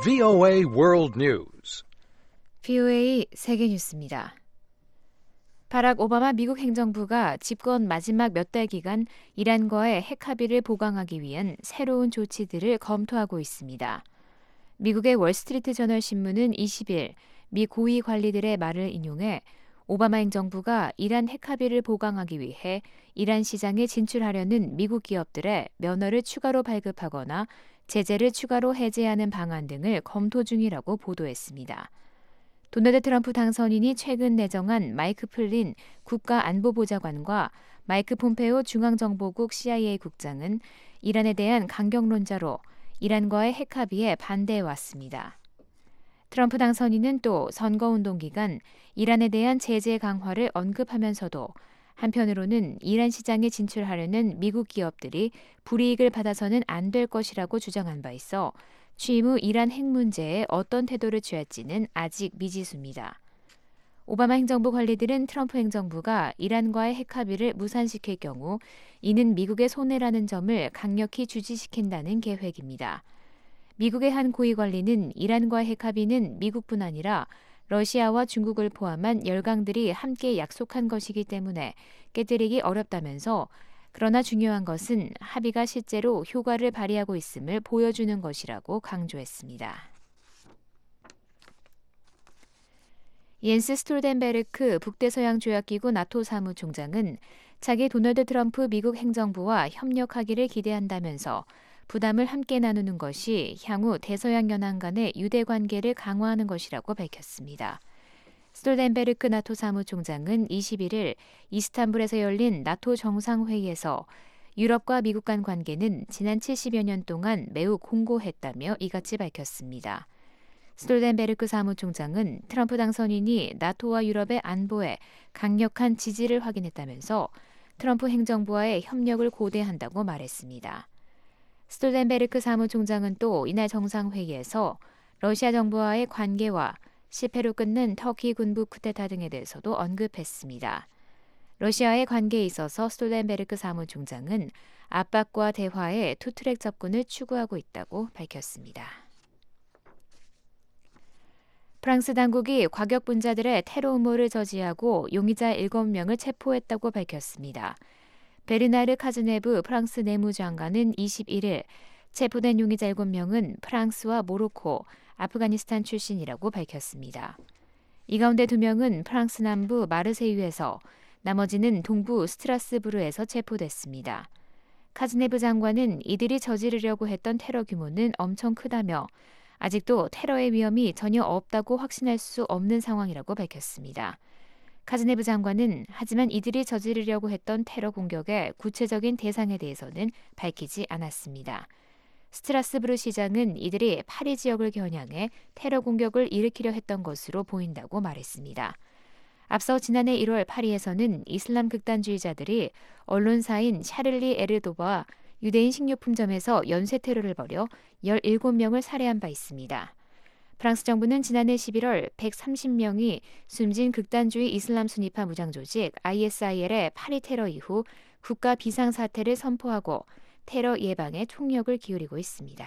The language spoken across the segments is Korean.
VOA World News. VOA 세계 뉴스입니다. 바락 오바마 미국 행정부가 집권 마지막 몇 달 기간 이란과의 핵 합의를 보강하기 위한 새로운 조치들을 검토하고 있습니다. 미국의 월스트리트 저널 신문은 20일 미 고위 관리들의 말을 인용해 오바마 행정부가 이란 핵 합의를 보강하기 위해 이란 시장에 진출하려는 미국 기업들의 면허를 추가로 발급하거나 제재를 추가로 해제하는 방안 등을 검토 중이라고 보도했습니다. 도널드 트럼프 당선인이 최근 내정한 마이크 플린 국가안보보좌관과 마이크 폼페오 중앙정보국 CIA 국장은 이란에 대한 강경론자로 이란과의 핵 합의에 반대해왔습니다. 트럼프 당선인은 또 선거운동 기간 이란에 대한 제재 강화를 언급하면서도 한편으로는 이란 시장에 진출하려는 미국 기업들이 불이익을 받아서는 안 될 것이라고 주장한 바 있어 취임 후 이란 핵 문제에 어떤 태도를 취할지는 아직 미지수입니다. 오바마 행정부 관리들은 트럼프 행정부가 이란과의 핵 합의를 무산시킬 경우 이는 미국의 손해라는 점을 강력히 주지시킨다는 계획입니다. 미국의 한 고위 관리는 이란과의 핵 합의는 미국뿐 아니라 러시아와 중국을 포함한 열강들이 함께 약속한 것이기 때문에 깨뜨리기 어렵다면서 그러나 중요한 것은 합의가 실제로 효과를 발휘하고 있음을 보여주는 것이라고 강조했습니다. 옌스 스톨텐베르크 북대서양조약기구 나토 사무총장은 차기 도널드 트럼프 미국 행정부와 협력하기를 기대한다면서 부담을 함께 나누는 것이 향후 대서양 연안 간의 유대 관계를 강화하는 것이라고 밝혔습니다. 스톨텐베르크 나토 사무총장은 21일 이스탄불에서 열린 나토 정상회의에서 유럽과 미국 간 관계는 지난 70여 년 동안 매우 공고했다며 이같이 밝혔습니다. 스톨텐베르크 사무총장은 트럼프 당선인이 나토와 유럽의 안보에 강력한 지지를 확인했다면서 트럼프 행정부와의 협력을 고대한다고 말했습니다. 스톨텐베르크 사무총장은 또 이날 정상회의에서 러시아 정부와의 관계와 실패로 끝낸 터키 군부 쿠데타 등에 대해서도 언급했습니다. 러시아의 관계에 있어서 스톨텐베르크 사무총장은 압박과 대화의 투트랙 접근을 추구하고 있다고 밝혔습니다. 프랑스 당국이 과격분자들의 테러 음모를 저지하고 용의자 7명을 체포했다고 밝혔습니다. 베르나르 카즈네브 프랑스 내무장관은 21일 체포된 용의자 7명은 프랑스와 모로코, 아프가니스탄 출신이라고 밝혔습니다. 이 가운데 2명은 프랑스 남부 마르세유에서 나머지는 동부 스트라스부르에서 체포됐습니다. 카즈네브 장관은 이들이 저지르려고 했던 테러 규모는 엄청 크다며 아직도 테러의 위험이 전혀 없다고 확신할 수 없는 상황이라고 밝혔습니다. 카즈네브 장관은 하지만 이들이 저지르려고 했던 테러 공격의 구체적인 대상에 대해서는 밝히지 않았습니다. 스트라스부르 시장은 이들이 파리 지역을 겨냥해 테러 공격을 일으키려 했던 것으로 보인다고 말했습니다. 앞서 지난해 1월 파리에서는 이슬람 극단주의자들이 언론사인 샤를리 에르도와 유대인 식료품점에서 연쇄 테러를 벌여 17명을 살해한 바 있습니다. 프랑스 정부는 지난해 11월 130명이 숨진 극단주의 이슬람 순위파 무장조직 ISIL의 파리 테러 이후 국가 비상사태를 선포하고 테러 예방에 총력을 기울이고 있습니다.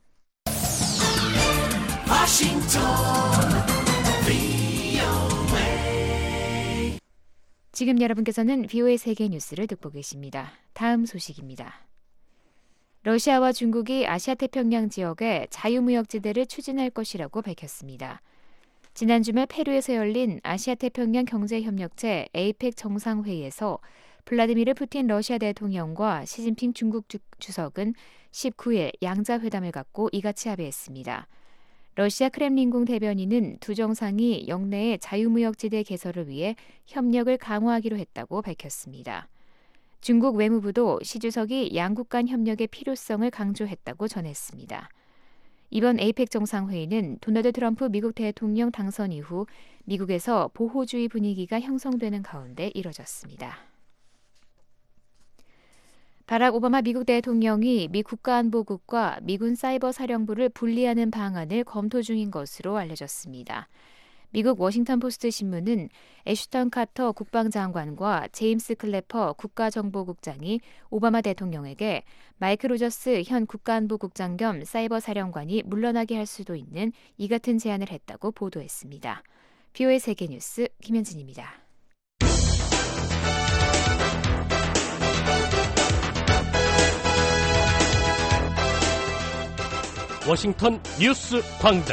지금 여러분께서는 VOA 세계 뉴스를 듣고 계십니다. 다음 소식입니다. 러시아와 중국이 아시아태평양 지역에 자유무역지대를 추진할 것이라고 밝혔습니다. 지난 주말 페루에서 열린 아시아태평양 경제협력체 에이펙 정상회의에서 블라디미르 푸틴 러시아 대통령과 시진핑 중국 주석은 19일 양자회담을 갖고 이같이 합의했습니다. 러시아 크렘린궁 대변인은 두 정상이 영내의 자유무역지대 개설을 위해 협력을 강화하기로 했다고 밝혔습니다. 중국 외무부도 시 주석이 양국 간 협력의 필요성을 강조했다고 전했습니다. 이번 에이펙 정상회의는 도널드 트럼프 미국 대통령 당선 이후 미국에서 보호주의 분위기가 형성되는 가운데 이뤄졌습니다. 바락 오바마 미국 대통령이 미 국가안보국과 미군 사이버 사령부를 분리하는 방안을 검토 중인 것으로 알려졌습니다. 미국 워싱턴 포스트 신문은 애슈턴 카터 국방장관과 제임스 클래퍼 국가정보국장이 오바마 대통령에게 마이크 로저스 현 국가안보국장 겸 사이버 사령관이 물러나게 할 수도 있는 이 같은 제안을 했다고 보도했습니다. VOA 세계뉴스 김현진입니다. 워싱턴 뉴스 광장.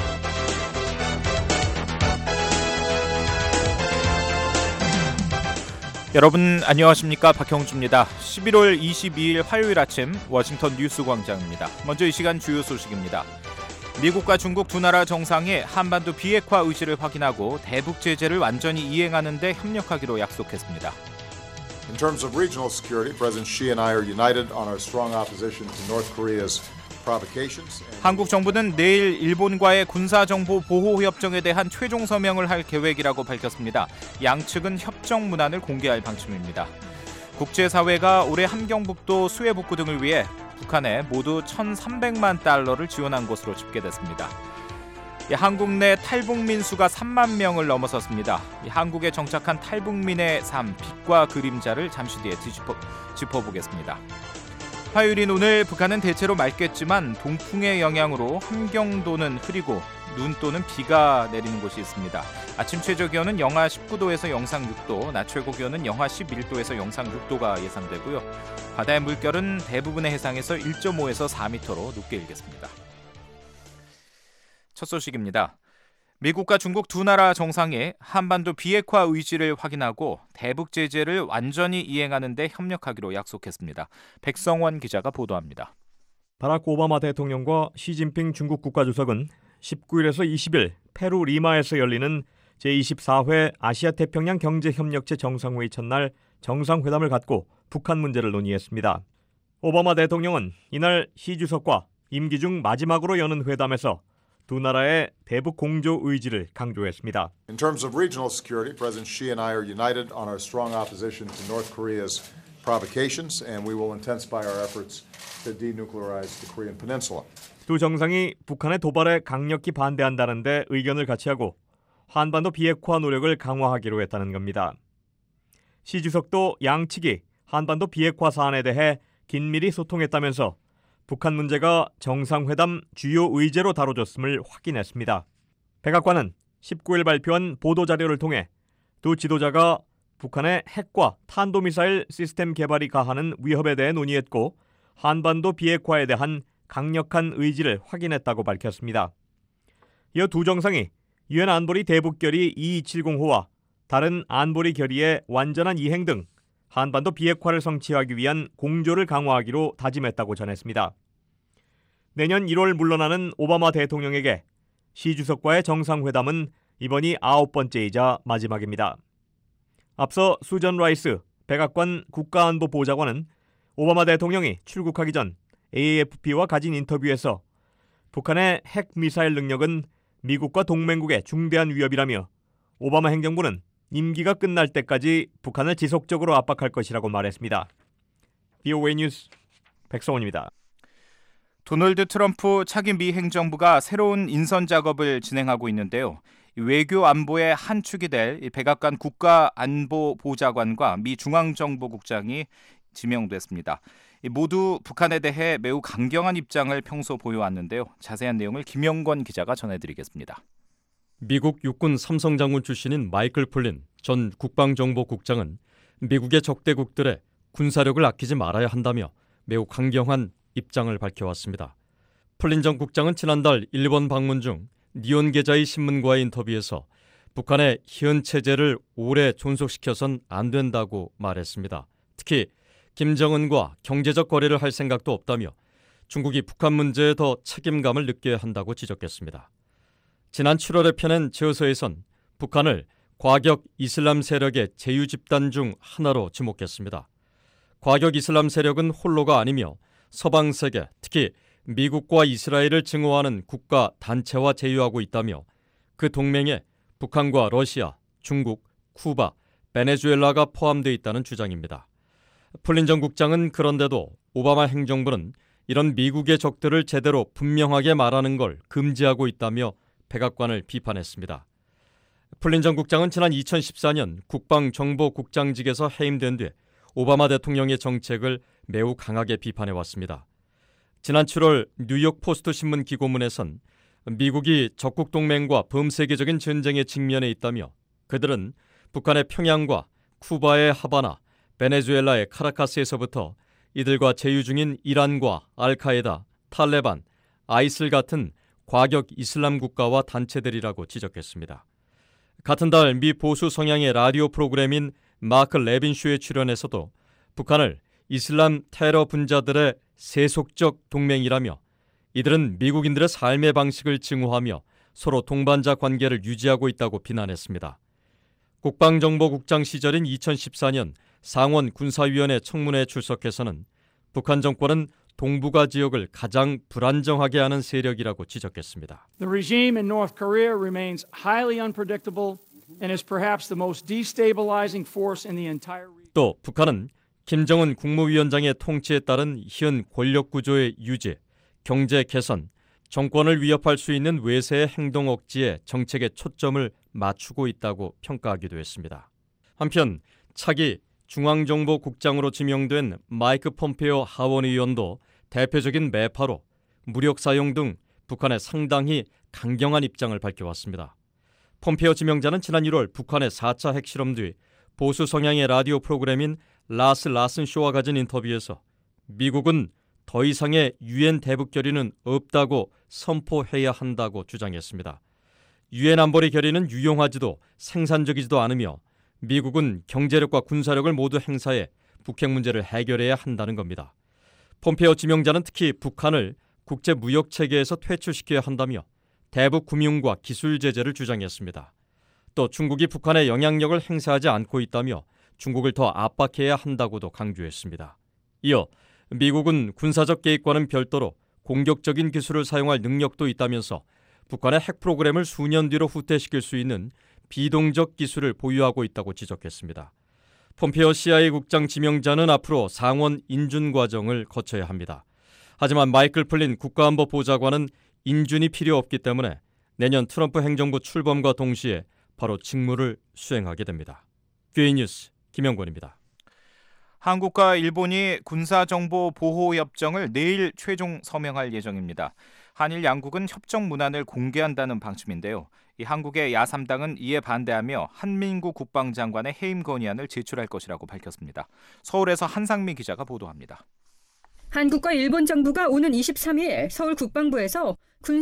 여러분 안녕하십니까? 박형주입니다. 11월 22일 화요일 아침 워싱턴 뉴스 광장입니다. 먼저 이 시간 주요 소식입니다. 미국과 중국 두 나라 정상이 한반도 비핵화 의지를 확인하고 대북 제재를 완전히 이행하는 데 협력하기로 약속했습니다. In terms of regional security, President Xi and I are united on our strong opposition to North Korea's provocations. 한국 정부는 내일 일본과의 군사정보 보호 협정에 대한 최종 서명을 할 계획이라고 밝혔습니다. 양측은 협정 문안을 공개할 방침입니다. 국제사회가 올해 함경북도 수해복구 등을 위해 북한에 모두 1,300만 달러를 지원한 것으로 집계됐습니다. 한국 내 탈북민 수가 3만 명을 넘어섰습니다. 한국에 정착한 탈북민의 삶, 빛과 그림자를 잠시 뒤에 짚어보겠습니다. 화요일인 오늘 북한은 대체로 맑겠지만 동풍의 영향으로 함경도는 흐리고 눈 또는 비가 내리는 곳이 있습니다. 아침 최저기온은 영하 19도에서 영상 6도, 낮 최고기온은 영하 11도에서 영상 6도가 예상되고요. 바다의 물결은 대부분의 해상에서 1.5에서 4m로 높게 일겠습니다. 첫 소식입니다. 미국과 중국 두 나라 정상이 한반도 비핵화 의지를 확인하고 대북 제재를 완전히 이행하는 데 협력하기로 약속했습니다. 백성원 기자가 보도합니다. 바락 오바마 대통령과 시진핑 중국 국가주석은 19일에서 20일 페루 리마에서 열리는 제24회 아시아태평양 경제협력체 정상회의 첫날 정상회담을 갖고 북한 문제를 논의했습니다. 오바마 대통령은 이날 시 주석과 임기 중 마지막으로 여는 회담에서 두 나라의 대북 공조 의지를 강조했습니다. In terms of regional security, President Xi and I are united on our strong opposition to North Korea's provocations, and we will intensify our efforts to denuclearize the Korean Peninsula. 두 정상이 북한의 도발에 강력히 반대한다는 데 의견을 같이하고 한반도 비핵화 노력을 강화하기로 했다는 겁니다. 시 주석도 양측이 한반도 비핵화 사안에 대해 긴밀히 소통했다면서 북한 문제가 정상회담 주요 의제로 다뤄졌음을 확인했습니다. 백악관은 19일 발표한 보도자료를 통해 두 지도자가 북한의 핵과 탄도미사일 시스템 개발이 가하는 위협에 대해 논의했고 한반도 비핵화에 대한 강력한 의지를 확인했다고 밝혔습니다. 이어 두 정상이 유엔 안보리 대북결의 2270호와 다른 안보리 결의의 완전한 이행 등 한반도 비핵화를 성취하기 위한 공조를 강화하기로 다짐했다고 전했습니다. 내년 1월 물러나는 오바마 대통령에게 시 주석과의 정상회담은 이번이 9번째이자 마지막입니다. 앞서 수전 라이스 백악관 국가안보보좌관은 오바마 대통령이 출국하기 전 AFP와 가진 인터뷰에서 북한의 핵 미사일 능력은 미국과 동맹국의 중대한 위협이라며 오바마 행정부는 임기가 끝날 때까지 북한을 지속적으로 압박할 것이라고 말했습니다. VOA 뉴스 백성원입니다. 도널드 트럼프 차기 미 행정부가 새로운 인선 작업을 진행하고 있는데요. 외교 안보의 한 축이 될 백악관 국가안보보좌관과 미 중앙정보국장이 지명됐습니다. 모두 북한에 대해 매우 강경한 입장을 평소 보여왔는데요. 자세한 내용을 김영권 기자가 전해드리겠습니다. 미국 육군 삼성장군 출신인 마이클 플린 전 국방정보국장은 미국의 적대국들의 군사력을 아끼지 말아야 한다며 매우 강경한 입장을 밝혀왔습니다. 플린 전 국장은 지난달 일본 방문 중 니온 게자이 신문과의 인터뷰에서 북한의 현 체제를 오래 존속시켜선 안 된다고 말했습니다. 특히 김정은과 경제적 거래를 할 생각도 없다며 중국이 북한 문제에 더 책임감을 느껴야 한다고 지적했습니다. 지난 7월에 펴낸 저서에선 북한을 과격 이슬람 세력의 제휴 집단 중 하나로 지목했습니다. 과격 이슬람 세력은 홀로가 아니며 서방 세계, 특히 미국과 이스라엘을 증오하는 국가 단체와 제휴하고 있다며 그 동맹에 북한과 러시아, 중국, 쿠바, 베네수엘라가 포함되어 있다는 주장입니다. 플린 전 국장은 그런데도 오바마 행정부는 이런 미국의 적들을 제대로 분명하게 말하는 걸 금지하고 있다며 백악관을 비판했습니다. 플린 전 국장은 지난 2014년 국방정보국장직에서 해임된 뒤 오바마 대통령의 정책을 매우 강하게 비판해왔습니다. 지난 7월 뉴욕 포스트 신문 기고문에선 미국이 적국 동맹과 범세계적인 전쟁에 직면해 있다며 그들은 북한의 평양과 쿠바의 하바나, 베네수엘라의 카라카스에서부터 이들과 제휴 중인 이란과 알카에다, 탈레반, 아이슬 같은 과격 이슬람 국가와 단체들이라고 지적했습니다. 같은 달 미 보수 성향의 라디오 프로그램인 마크 레빈 쇼에 출연해서도 북한을 이슬람 테러 분자들의 세속적 동맹이라며 이들은 미국인들의 삶의 방식을 증오하며 서로 동반자 관계를 유지하고 있다고 비난했습니다. 국방정보국장 시절인 2014년 상원 군사위원회 청문회에 출석해서는 북한 정권은 동북아 지역을 가장 불안정하게 하는 세력이라고 지적했습니다. The regime in North Korea remains highly unpredictable and is perhaps the most destabilizing force in the entire region. 또 북한은 김정은 국무위원장의 통치에 따른 현 권력 구조의 유지, 경제 개선, 정권을 위협할 수 있는 외세의 행동 억지에 정책의 초점을 맞추고 있다고 평가하기도 했습니다. 한편 차기 중앙정보국장으로 지명된 마이크 폼페오 하원의원도 대표적인 매파로 무력 사용 등 북한에 상당히 강경한 입장을 밝혀왔습니다. 폼페오 지명자는 지난 1월 북한의 4차 핵실험 뒤 보수 성향의 라디오 프로그램인 라스 라슨 쇼와 가진 인터뷰에서 미국은 더 이상의 유엔 대북 결의는 없다고 선포해야 한다고 주장했습니다. 유엔 안보리 결의는 유용하지도 생산적이지도 않으며 미국은 경제력과 군사력을 모두 행사해 북핵 문제를 해결해야 한다는 겁니다. 폼페오 지명자는 특히 북한을 국제무역체계에서 퇴출시켜야 한다며 대북 금융과 기술 제재를 주장했습니다. 또 중국이 북한의 영향력을 행사하지 않고 있다며 중국을 더 압박해야 한다고도 강조했습니다. 이어 미국은 군사적 개입과는 별도로 공격적인 기술을 사용할 능력도 있다면서 북한의 핵 프로그램을 수년 뒤로 후퇴시킬 수 있는 비동적 기술을 보유하고 있다고 지적했습니다. 폼페오 CIA 국장 지명자는 앞으로 상원 인준 과정을 거쳐야 합니다. 하지만 마이클 플린 국가안보 보좌관은 인준이 필요 없기 때문에 내년 트럼프 행정부 출범과 동시에 바로 직무를 수행하게 됩니다. 뷰이 뉴스 김영권입니다. 한국과 일본이 군사정보보호협정을 내일 최종 서명할 예정입니다. 한일 양국은 협정 문안을 공개한다는 방침인데요. 이 한국의 야3당은 이에 반대하며 한민구 국방장관의 해임 건의안을 제출할 것이라고 밝혔습니다. 서울에서 한상미 기자가 보도합니다. 한국과 일본 정부가 오는 23일 서울 국방부에서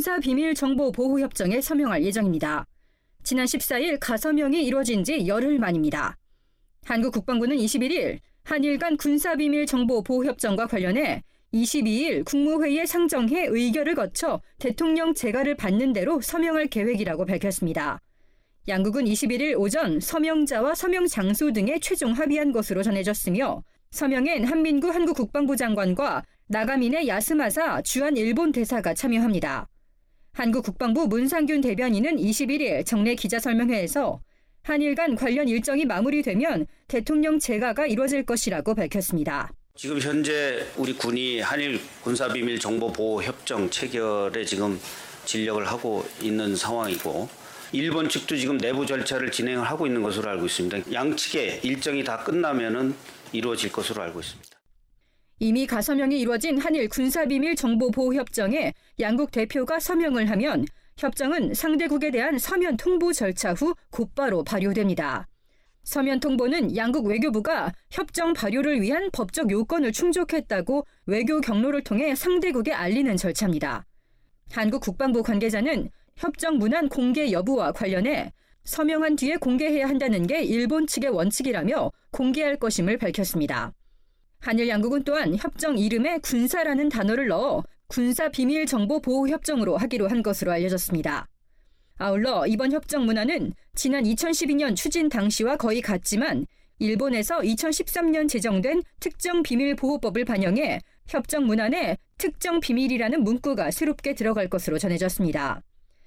군사비밀정보보호협정에 서명할 예정입니다. 지난 14일 가서명이 이뤄진 지 열흘 만입니다. 한국 국방부는 21일 한일 간 군사비밀정보보호협정과 관련해 22일 국무회의에 상정해 의결을 거쳐 대통령 재가를 받는 대로 서명할 계획이라고 밝혔습니다. 양국은 21일 오전 서명자와 서명 장소 등에 최종 합의한 것으로 전해졌으며 서명엔 한민구 한국 국방부 장관과 나가미네 야스마사 주한 일본 대사가 참여합니다. 한국 국방부 문상균 대변인은 21일 정례 기자설명회에서 한일 간 관련 일정이 마무리되면 대통령 재가가 이뤄질 것이라고 밝혔습니다. 지금 현재 우리 군이 한일 군사비밀정보보호협정 체결에 지금 진력을 하고 있는 상황이고 일본 측도 지금 내부 절차를 진행을 하고 있는 것으로 알고 있습니다. 양측의 일정이 다 끝나면은 이루어질 것으로 알고 있습니다. 이미 가서명이 이루어진 한일 군사비밀정보보호협정에 양국 대표가 서명을 하면 협정은 상대국에 대한 서면 통보 절차 후 곧바로 발효됩니다. 서면 통보는 양국 외교부가 협정 발효를 위한 법적 요건을 충족했다고 외교 경로를 통해 상대국에 알리는 절차입니다. 한국 국방부 관계자는 협정 문안 공개 여부와 관련해 서명한 뒤에 공개해야 한다는 게 일본 측의 원칙이라며 공개할 것임을 밝혔습니다. 한일 양국은 또한 협정 이름에 군사라는 단어를 넣어 군사비밀정보보호협정으로 하기로 한 것으로 알려졌습니다. 아울러 이번 협정 문안은 지난 2012년 추진 당시와 거의 같지만 일본에서 2013년 제정된 특정비밀보호법을 반영해 협정 문안에 특정비밀이라는 문구가 새롭게 들어갈 것으로 전해졌습니다.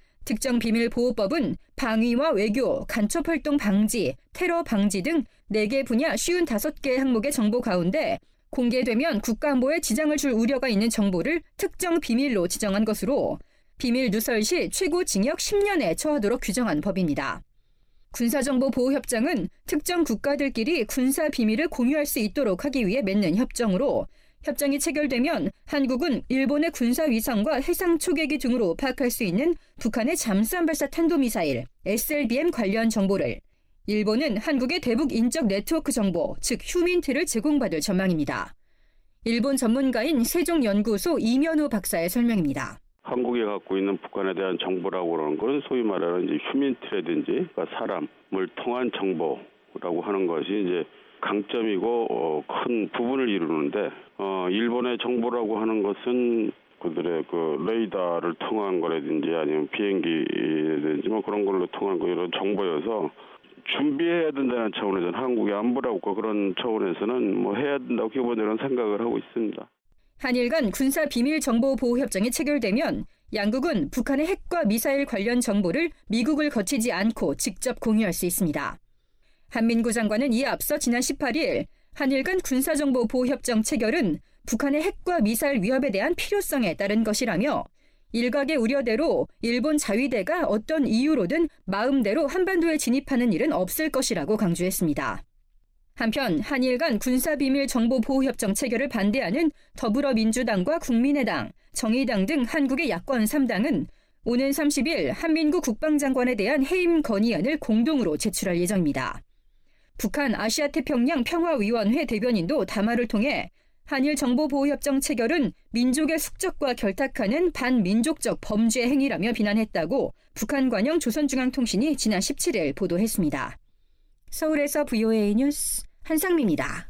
특정비밀보호법은 방위와 외교, 간첩활동 방지, 테러 방지 등 4개 분야 55개의 항목의 정보 가운데 공개되면 국가안보에 지장을 줄 우려가 있는 정보를 특정 비밀로 지정한 것으로 비밀 누설 시 최고 징역 10년에 처하도록 규정한 법입니다. 군사정보보호협정은 특정 국가들끼리 군사 비밀을 공유할 수 있도록 하기 위해 맺는 협정으로 협정이 체결되면 한국은 일본의 군사 위성과 해상 초계기 등으로 파악할 수 있는 북한의 잠수함 발사 탄도미사일 SLBM 관련 정보를, 일본은 한국의 대북 인적 네트워크 정보, 즉 휴민트를 제공받을 전망입니다. 일본 전문가인 세종연구소 이면호 박사의 설명입니다. 한국이 갖고 있는 북한에 대한 정보라고 하는 건 소위 말하는 이제 휴민트라든지 그러니까 사람을 통한 정보라고 하는 것이 이제 강점이고 큰 부분을 이루는데 일본의 정보라고 하는 것은 그들의 그 레이더를 통한 거라든지 아니면 비행기라든지 뭐 그런 걸로 통한 거 이런 정보여서 준비해야 된다는 차원에서는 한국의 안보라고 그런 차원에서는 뭐 해야 된다고 기본적으로 생각을 하고 있습니다. 한일 간 군사 비밀 정보 보호 협정이 체결되면 양국은 북한의 핵과 미사일 관련 정보를 미국을 거치지 않고 직접 공유할 수 있습니다. 한민구 장관은 이에 앞서 지난 18일 한일 간 군사 정보 보호 협정 체결은 북한의 핵과 미사일 위협에 대한 필요성에 따른 것이라며 일각의 우려대로 일본 자위대가 어떤 이유로든 마음대로 한반도에 진입하는 일은 없을 것이라고 강조했습니다. 한편 한일 간 군사비밀 정보보호협정 체결을 반대하는 더불어민주당과 국민의당, 정의당 등 한국의 야권 3당은 오는 30일 한민구 국방장관에 대한 해임 건의안을 공동으로 제출할 예정입니다. 북한 아시아태평양 평화위원회 대변인도 담화를 통해 한일 정보보호협정 체결은 민족의 숙적과 결탁하는 반민족적 범죄 행위라며 비난했다고 북한 관영 조선중앙통신이 지난 17일 보도했습니다. 서울에서 VOA 뉴스 한상미입니다.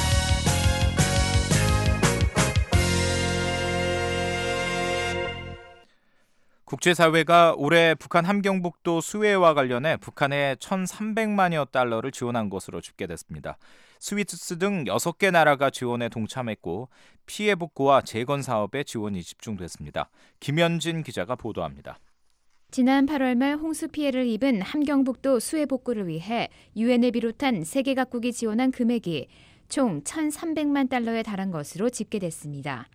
국제사회가 올해 북한 함경북도 수해와 관련해 북한에 1,300만여 달러를 지원한 것으로 집계됐습니다. 스위스 등 6개 나라가 지원에 동참했고 피해 복구와 재건 사업에 지원이 집중됐습니다. 김현진 기자가 보도합니다. 지난 8월 말 홍수 피해를 입은 함경북도 수해 복구를 위해 유엔을 비롯한 세계 각국이 지원한 금액이 총 1,300만 달러에 달한 것으로 집계됐습니다.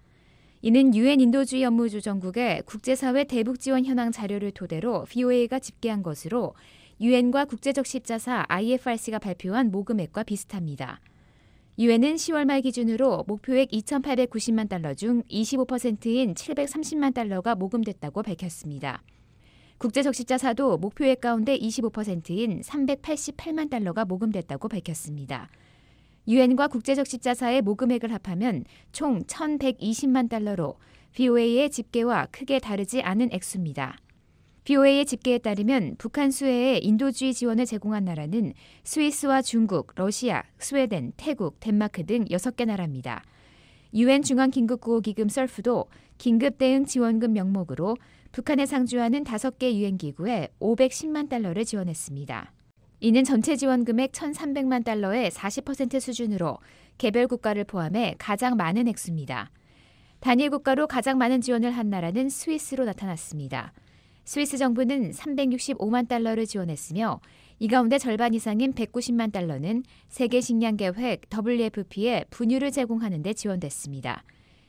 이는 유엔 인도주의 업무조정국의 국제사회 대북 지원 현황 자료를 토대로 VOA가 집계한 것으로 유엔과 국제적 십자사 IFRC가 발표한 모금액과 비슷합니다. 유엔은 10월 말 기준으로 목표액 2,890만 달러 중 25%인 730만 달러가 모금됐다고 밝혔습니다. 국제적 십자사도 목표액 가운데 25%인 388만 달러가 모금됐다고 밝혔습니다. 유엔과 국제적 십자사의 모금액을 합하면 총 1,120만 달러로 VOA의 집계와 크게 다르지 않은 액수입니다. VOA의 집계에 따르면 북한 수해에 인도주의 지원을 제공한 나라는 스위스와 중국, 러시아, 스웨덴, 태국, 덴마크 등 6개 나라입니다. 유엔 중앙긴급구호기금 설프도 긴급대응 지원금 명목으로 북한에 상주하는 5개 유엔기구에 510만 달러를 지원했습니다. 이는 전체 지원 금액 1,300만 달러의 40% 수준으로 개별 국가를 포함해 가장 많은 액수입니다. 단일 국가로 가장 많은 지원을 한 나라는 스위스로 나타났습니다. 스위스 정부는 365만 달러를 지원했으며 이 가운데 절반 이상인 190만 달러는 세계식량계획 WFP에 분유를 제공하는 데 지원됐습니다.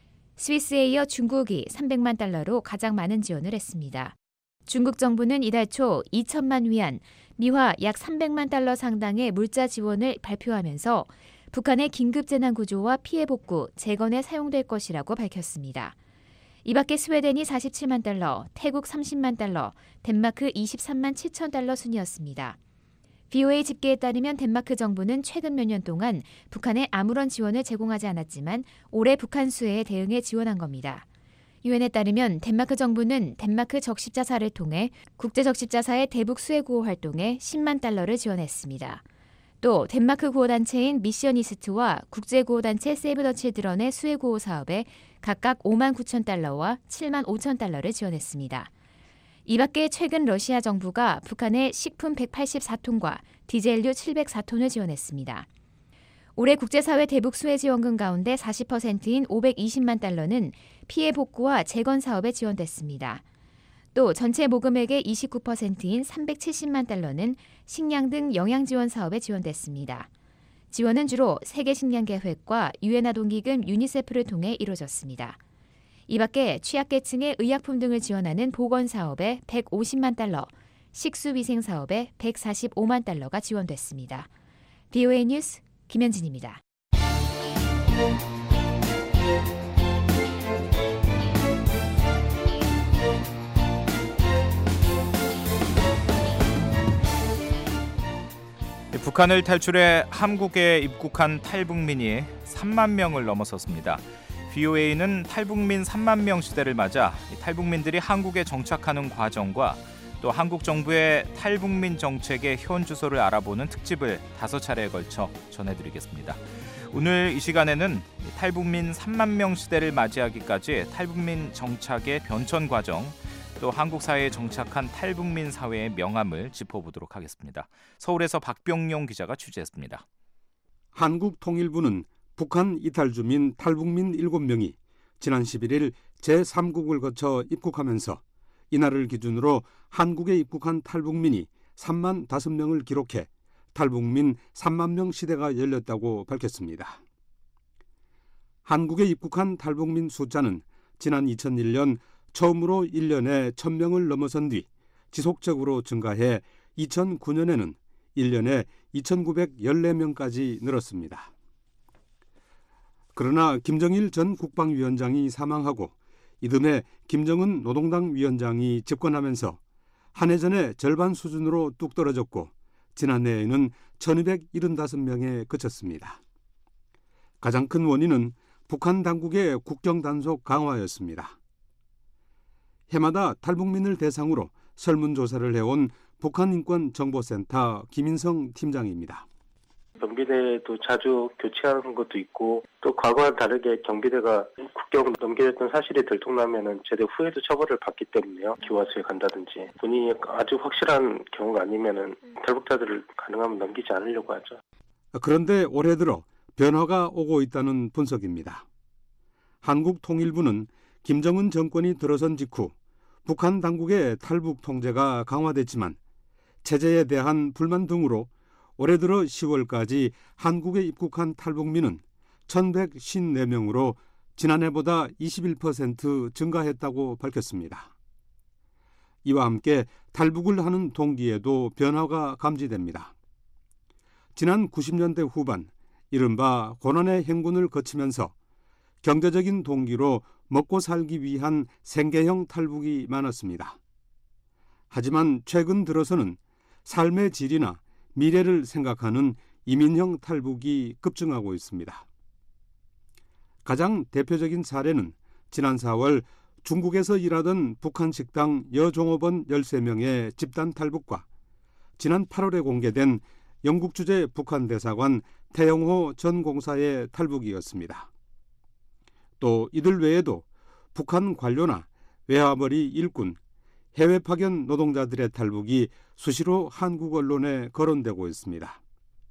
스위스에 이어 중국이 300만 달러로 가장 많은 지원을 했습니다. 중국 정부는 이달 초 2천만 위안, 미화 약 300만 달러 상당의 물자 지원을 발표하면서 북한의 긴급재난구조와 피해 복구, 재건에 사용될 것이라고 밝혔습니다. 이 밖에 스웨덴이 47만 달러, 태국 30만 달러, 덴마크 23만 7천 달러 순이었습니다. VOA 집계에 따르면 덴마크 정부는 최근 몇 년 동안 북한에 아무런 지원을 제공하지 않았지만 올해 북한 수해에 대응해 지원한 겁니다. 유엔에 따르면 덴마크 정부는 덴마크 적십자사를 통해 국제적십자사의 대북 수해 구호 활동에 10만 달러를 지원했습니다. 또 덴마크 구호단체인 미션이스트와 국제구호단체 세이브 더 칠드런의 수해 구호 사업에 각각 5만 9천 달러와 7만 5천 달러를 지원했습니다. 이 밖에 최근 러시아 정부가 북한에 식품 184톤과 디젤류 704톤을 지원했습니다. 올해 국제사회 대북 수해 지원금 가운데 40%인 520만 달러는 피해 복구와 재건 사업에 지원됐습니다. 또 전체 모금액의 29%인 370만 달러는 식량 등 영양 지원 사업에 지원됐습니다. 지원은 주로 세계식량계획과 유엔 아동기금 유니세프를 통해 이루어졌습니다. 이 밖에 취약계층의 의약품 등을 지원하는 보건 사업에 150만 달러, 식수위생 사업에 145만 달러가 지원됐습니다. VOA 뉴스 김현진입니다. 북한을 탈출해 한국에 입국한 탈북민이 3만 명을 넘어섰습니다. VOA는 탈북민 3만 명 시대를 맞아 탈북민들이 한국에 정착하는 과정과 또 한국 정부의 탈북민 정책의 현 주소를 알아보는 특집을 5차례에 걸쳐 전해드리겠습니다. 오늘 이 시간에는 탈북민 3만 명 시대를 맞이하기까지 탈북민 정착의 변천 과정, 또 한국 사회에 정착한 탈북민 사회의 명암을 짚어보도록 하겠습니다. 서울에서 박병용 기자가 취재했습니다. 한국통일부는 북한 이탈 주민 탈북민 7명이 지난 11일 제3국을 거쳐 입국하면서 이날을 기준으로 한국에 입국한 탈북민이 3만 5명을 기록해 탈북민 3만 명 시대가 열렸다고 밝혔습니다. 한국에 입국한 탈북민 숫자는 지난 2001년 처음으로 1년에 1,000명을 넘어선 뒤 지속적으로 증가해 2009년에는 1년에 2,914명까지 늘었습니다. 그러나 김정일 전 국방위원장이 사망하고 이듬해 김정은 노동당 위원장이 집권하면서 한 해 전에 절반 수준으로 뚝 떨어졌고 지난해에는 1,275명에 그쳤습니다. 가장 큰 원인은 북한 당국의 국경 단속 강화였습니다. 해마다 탈북민을 대상으로 설문조사를 해온 북한인권정보센터 김인성 팀장입니다. 경비대도 자주 교체하는 것도 있고 또 과거와 다르게 경비대가 국경을 넘겨졌던 사실이 들통나면은 제대 후에도 처벌을 받기 때문에요. 기와수에 간다든지 본인이 아주 확실한 경우가 아니면은 탈북자들을 가능하면 넘기지 않으려고 하죠. 그런데 올해 들어 변화가 오고 있다는 분석입니다. 한국통일부는 김정은 정권이 들어선 직후 북한 당국의 탈북 통제가 강화됐지만 체제에 대한 불만 등으로 올해 들어 10월까지 한국에 입국한 탈북민은 1,154명으로 지난해보다 21% 증가했다고 밝혔습니다. 이와 함께 탈북을 하는 동기에도 변화가 감지됩니다. 지난 90년대 후반 이른바 고난의 행군을 거치면서 경제적인 동기로 먹고 살기 위한 생계형 탈북이 많았습니다. 하지만 최근 들어서는 삶의 질이나 미래를 생각하는 이민형 탈북이 급증하고 있습니다. 가장 대표적인 사례는 지난 4월 중국에서 일하던 북한 식당 여종업원 13명의 집단 탈북과 지난 8월에 공개된 영국 주재 북한 대사관 태영호 전 공사의 탈북이었습니다. 또 이들 외에도 북한 관료나 외화벌이 일꾼, 해외 파견 노동자들의 탈북이 수시로 한국 언론에 거론되고 있습니다.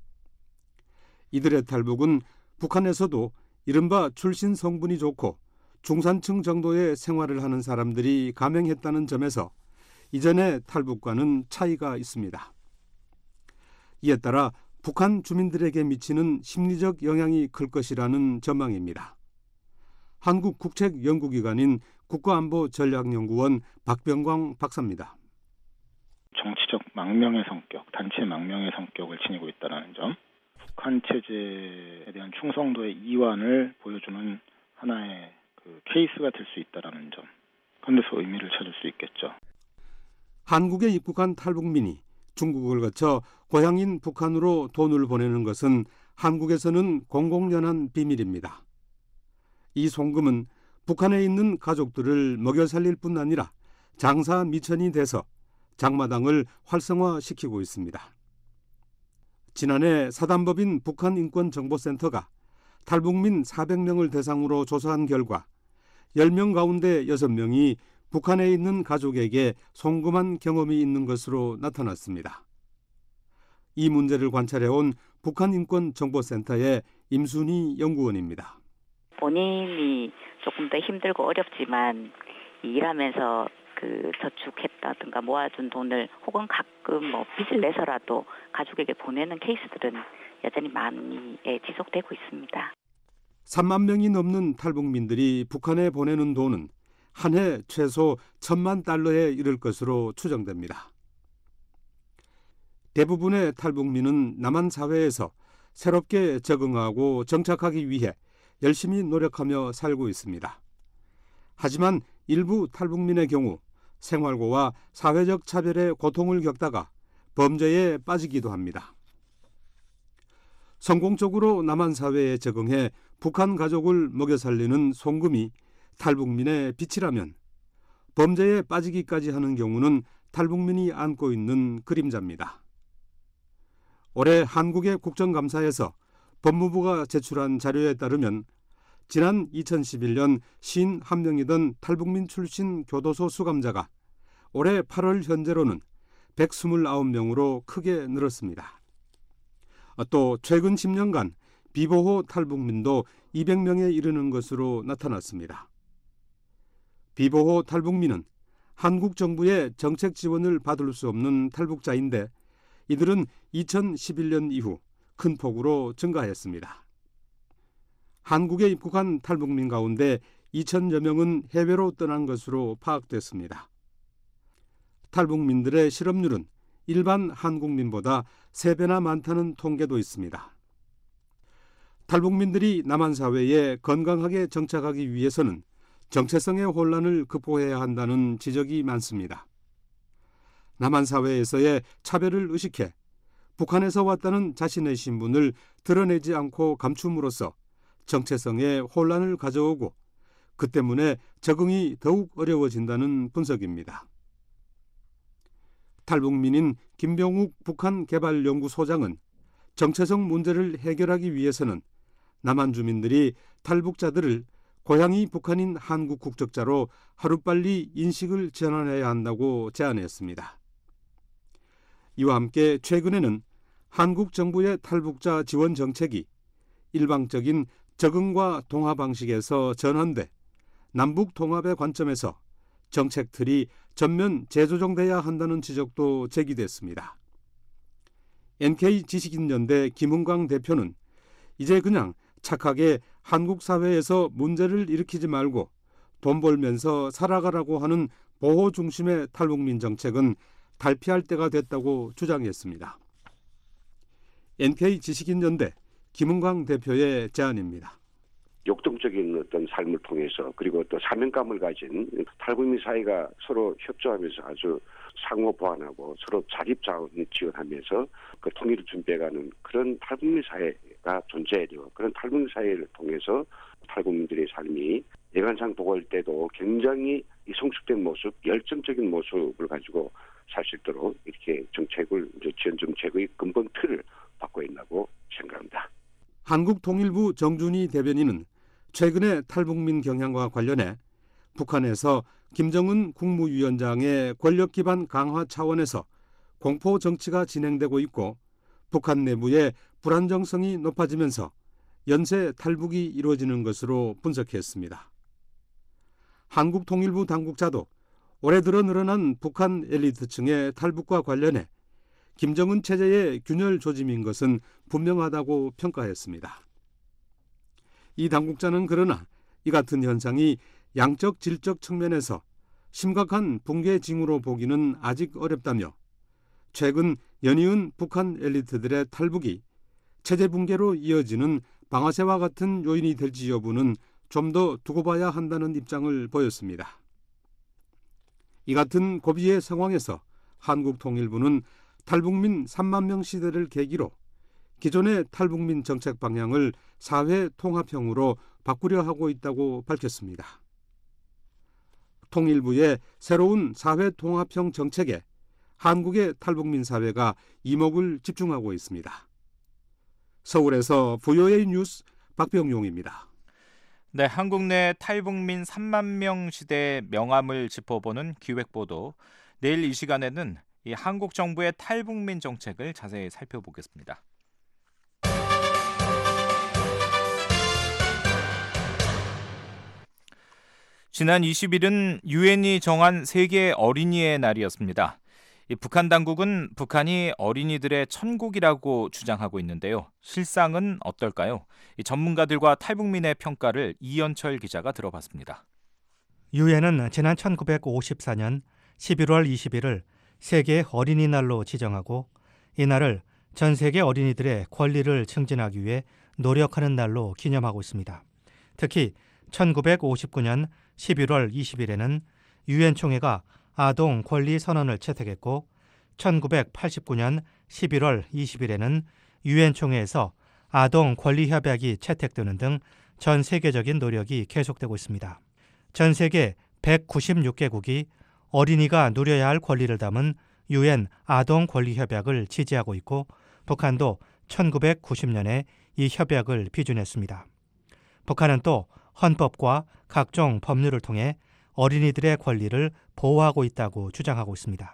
이들의 탈북은 북한에서도 이른바 출신 성분이 좋고 중산층 정도의 생활을 하는 사람들이 감행했다는 점에서 이전의 탈북과는 차이가 있습니다. 이에 따라 북한 주민들에게 미치는 심리적 영향이 클 것이라는 전망입니다. 한국국책연구기관인 국가안보전략연구원 박병광 박사입니다. 정치적 망명의 성격, 단체 망명의 성격을 지니고 있다는 점, 북한 체제에 대한 충성도의 이완을 보여주는 하나의 케이스가 될 수 있다는 점, 그런 데서 의미를 찾을 수 있겠죠. 한국에 입국한 탈북민이 중국을 거쳐 고향인 북한으로 돈을 보내는 것은 한국에서는 공공연한 비밀입니다. 이 송금은 북한에 있는 가족들을 먹여 살릴 뿐 아니라 장사 미천이 돼서 장마당을 활성화시키고 있습니다. 지난해 사단법인 북한인권정보센터가 탈북민 400명을 대상으로 조사한 결과 10명 가운데 6명이 북한에 있는 가족에게 송금한 경험이 있는 것으로 나타났습니다. 이 문제를 관찰해온 북한인권정보센터의 임순희 연구원입니다. 본인이 조금 더 힘들고 어렵지만 일하면서 저축했다든가 모아둔 돈을 혹은 가끔 빚을 내서라도 가족에게 보내는 케이스들은 여전히 많이 지속되고 있습니다. 3만 명이 넘는 탈북민들이 북한에 보내는 돈은 한 해 최소 1,000만 달러에 이를 것으로 추정됩니다. 대부분의 탈북민은 남한 사회에서 새롭게 적응하고 정착하기 위해 열심히 노력하며 살고 있습니다. 하지만 일부 탈북민의 경우 생활고와 사회적 차별의 고통을 겪다가 범죄에 빠지기도 합니다. 성공적으로 남한 사회에 적응해 북한 가족을 먹여 살리는 송금이 탈북민의 빛이라면 범죄에 빠지기까지 하는 경우는 탈북민이 안고 있는 그림자입니다. 올해 한국의 국정감사에서 법무부가 제출한 자료에 따르면 지난 2011년 51명이던 탈북민 출신 교도소 수감자가 올해 8월 현재로는 129명으로 크게 늘었습니다. 또 최근 10년간 비보호 탈북민도 200명에 이르는 것으로 나타났습니다. 비보호 탈북민은 한국 정부의 정책 지원을 받을 수 없는 탈북자인데 이들은 2011년 이후 큰 폭으로 증가했습니다. 한국에 입국한 탈북민 가운데 2,000여 명은 해외로 떠난 것으로 파악됐습니다. 탈북민들의 실업률은 일반 한국민보다 3배나 많다는 통계도 있습니다. 탈북민들이 남한 사회에 건강하게 정착하기 위해서는 정체성의 혼란을 극복해야 한다는 지적이 많습니다. 남한 사회에서의 차별을 의식해 북한에서 왔다는 자신의 신분을 드러내지 않고 감춤으로써 정체성에 혼란을 가져오고 그 때문에 적응이 더욱 어려워진다는 분석입니다. 탈북민인 김병욱 북한개발연구소장은 정체성 문제를 해결하기 위해서는 남한 주민들이 탈북자들을 고향이 북한인 한국 국적자로 하루빨리 인식을 전환해야 한다고 제안했습니다. 이와 함께 최근에는 한국 정부의 탈북자 지원 정책이 일방적인 적응과 동화 방식에서 전환돼 남북 통합의 관점에서 정책 틀이 전면 재조정돼야 한다는 지적도 제기됐습니다. NK지식인연대 김은광 대표는 이제 그냥 착하게 한국 사회에서 문제를 일으키지 말고 돈 벌면서 살아가라고 하는 보호 중심의 탈북민 정책은 탈피할 때가 됐다고 주장했습니다. NK지식인연대 김은광 대표의 제안입니다. 역동적인 어떤 삶을 통해서 그리고 또 사명감을 가진 탈북민 사회가 서로 협조하면서 아주 상호 보완하고 서로 자립자원 지원하면서 그 통일을 준비해가는 그런 탈북민 사회가 존재해야 되고 그런 탈북민 사회를 통해서 탈북민들의 삶이 예관상 보고할 때도 굉장히 이 성숙된 모습, 열정적인 모습을 가지고 살 수 있도록 이렇게 정책을 지원 정책의 근본 틀을 바꿔야 한다고 생각합니다. 한국통일부 정준희 대변인은 최근에 탈북민 경향과 관련해 북한에서 김정은 국무위원장의 권력 기반 강화 차원에서 공포 정치가 진행되고 있고 북한 내부의 불안정성이 높아지면서 연쇄 탈북이 이루어지는 것으로 분석했습니다. 한국통일부 당국자도 올해 들어 늘어난 북한 엘리트층의 탈북과 관련해 김정은 체제의 균열 조짐인 것은 분명하다고 평가했습니다. 이 당국자는 그러나 이 같은 현상이 양적 질적 측면에서 심각한 붕괴 징후로 보기는 아직 어렵다며 최근 연이은 북한 엘리트들의 탈북이 체제 붕괴로 이어지는 방아쇠와 같은 요인이 될지 여부는 좀 더 두고 봐야 한다는 입장을 보였습니다. 이 같은 고비의 상황에서 한국통일부는 탈북민 3만 명 시대를 계기로 기존의 탈북민 정책 방향을 사회 통합형으로 바꾸려 하고 있다고 밝혔습니다. 통일부의 새로운 사회 통합형 정책에 한국의 탈북민 사회가 이목을 집중하고 있습니다. 서울에서 VOA 뉴스 박병용입니다. 네, 한국 내 탈북민 3만 명 시대의 명암을 짚어보는 기획보도. 내일 이 시간에는 이 한국 정부의 탈북민 정책을 자세히 살펴보겠습니다. 지난 20일은 유엔이 정한 세계 어린이의 날이었습니다. 이 북한 당국은 북한이 어린이들의 천국이라고 주장하고 있는데요. 실상은 어떨까요? 이 전문가들과 탈북민의 평가를 이연철 기자가 들어봤습니다. 유엔은 지난 1954년 11월 20일을 세계 어린이날로 지정하고 이날을 전 세계 어린이들의 권리를 증진하기 위해 노력하는 날로 기념하고 있습니다. 특히 1959년 11월 20일에는 유엔 총회가 아동 권리 선언을 채택했고 1989년 11월 20일에는 유엔 총회에서 아동 권리 협약이 채택되는 등 전 세계적인 노력이 계속되고 있습니다. 전 세계 196개국이 어린이가 누려야 할 권리를 담은 유엔 아동 권리 협약을 지지하고 있고 북한도 1990년에 이 협약을批准했습니다. 북한은 또 헌법과 각종 법률을 통해 어린이들의 권리를 보호하고 있다고 주장하고 있습니다.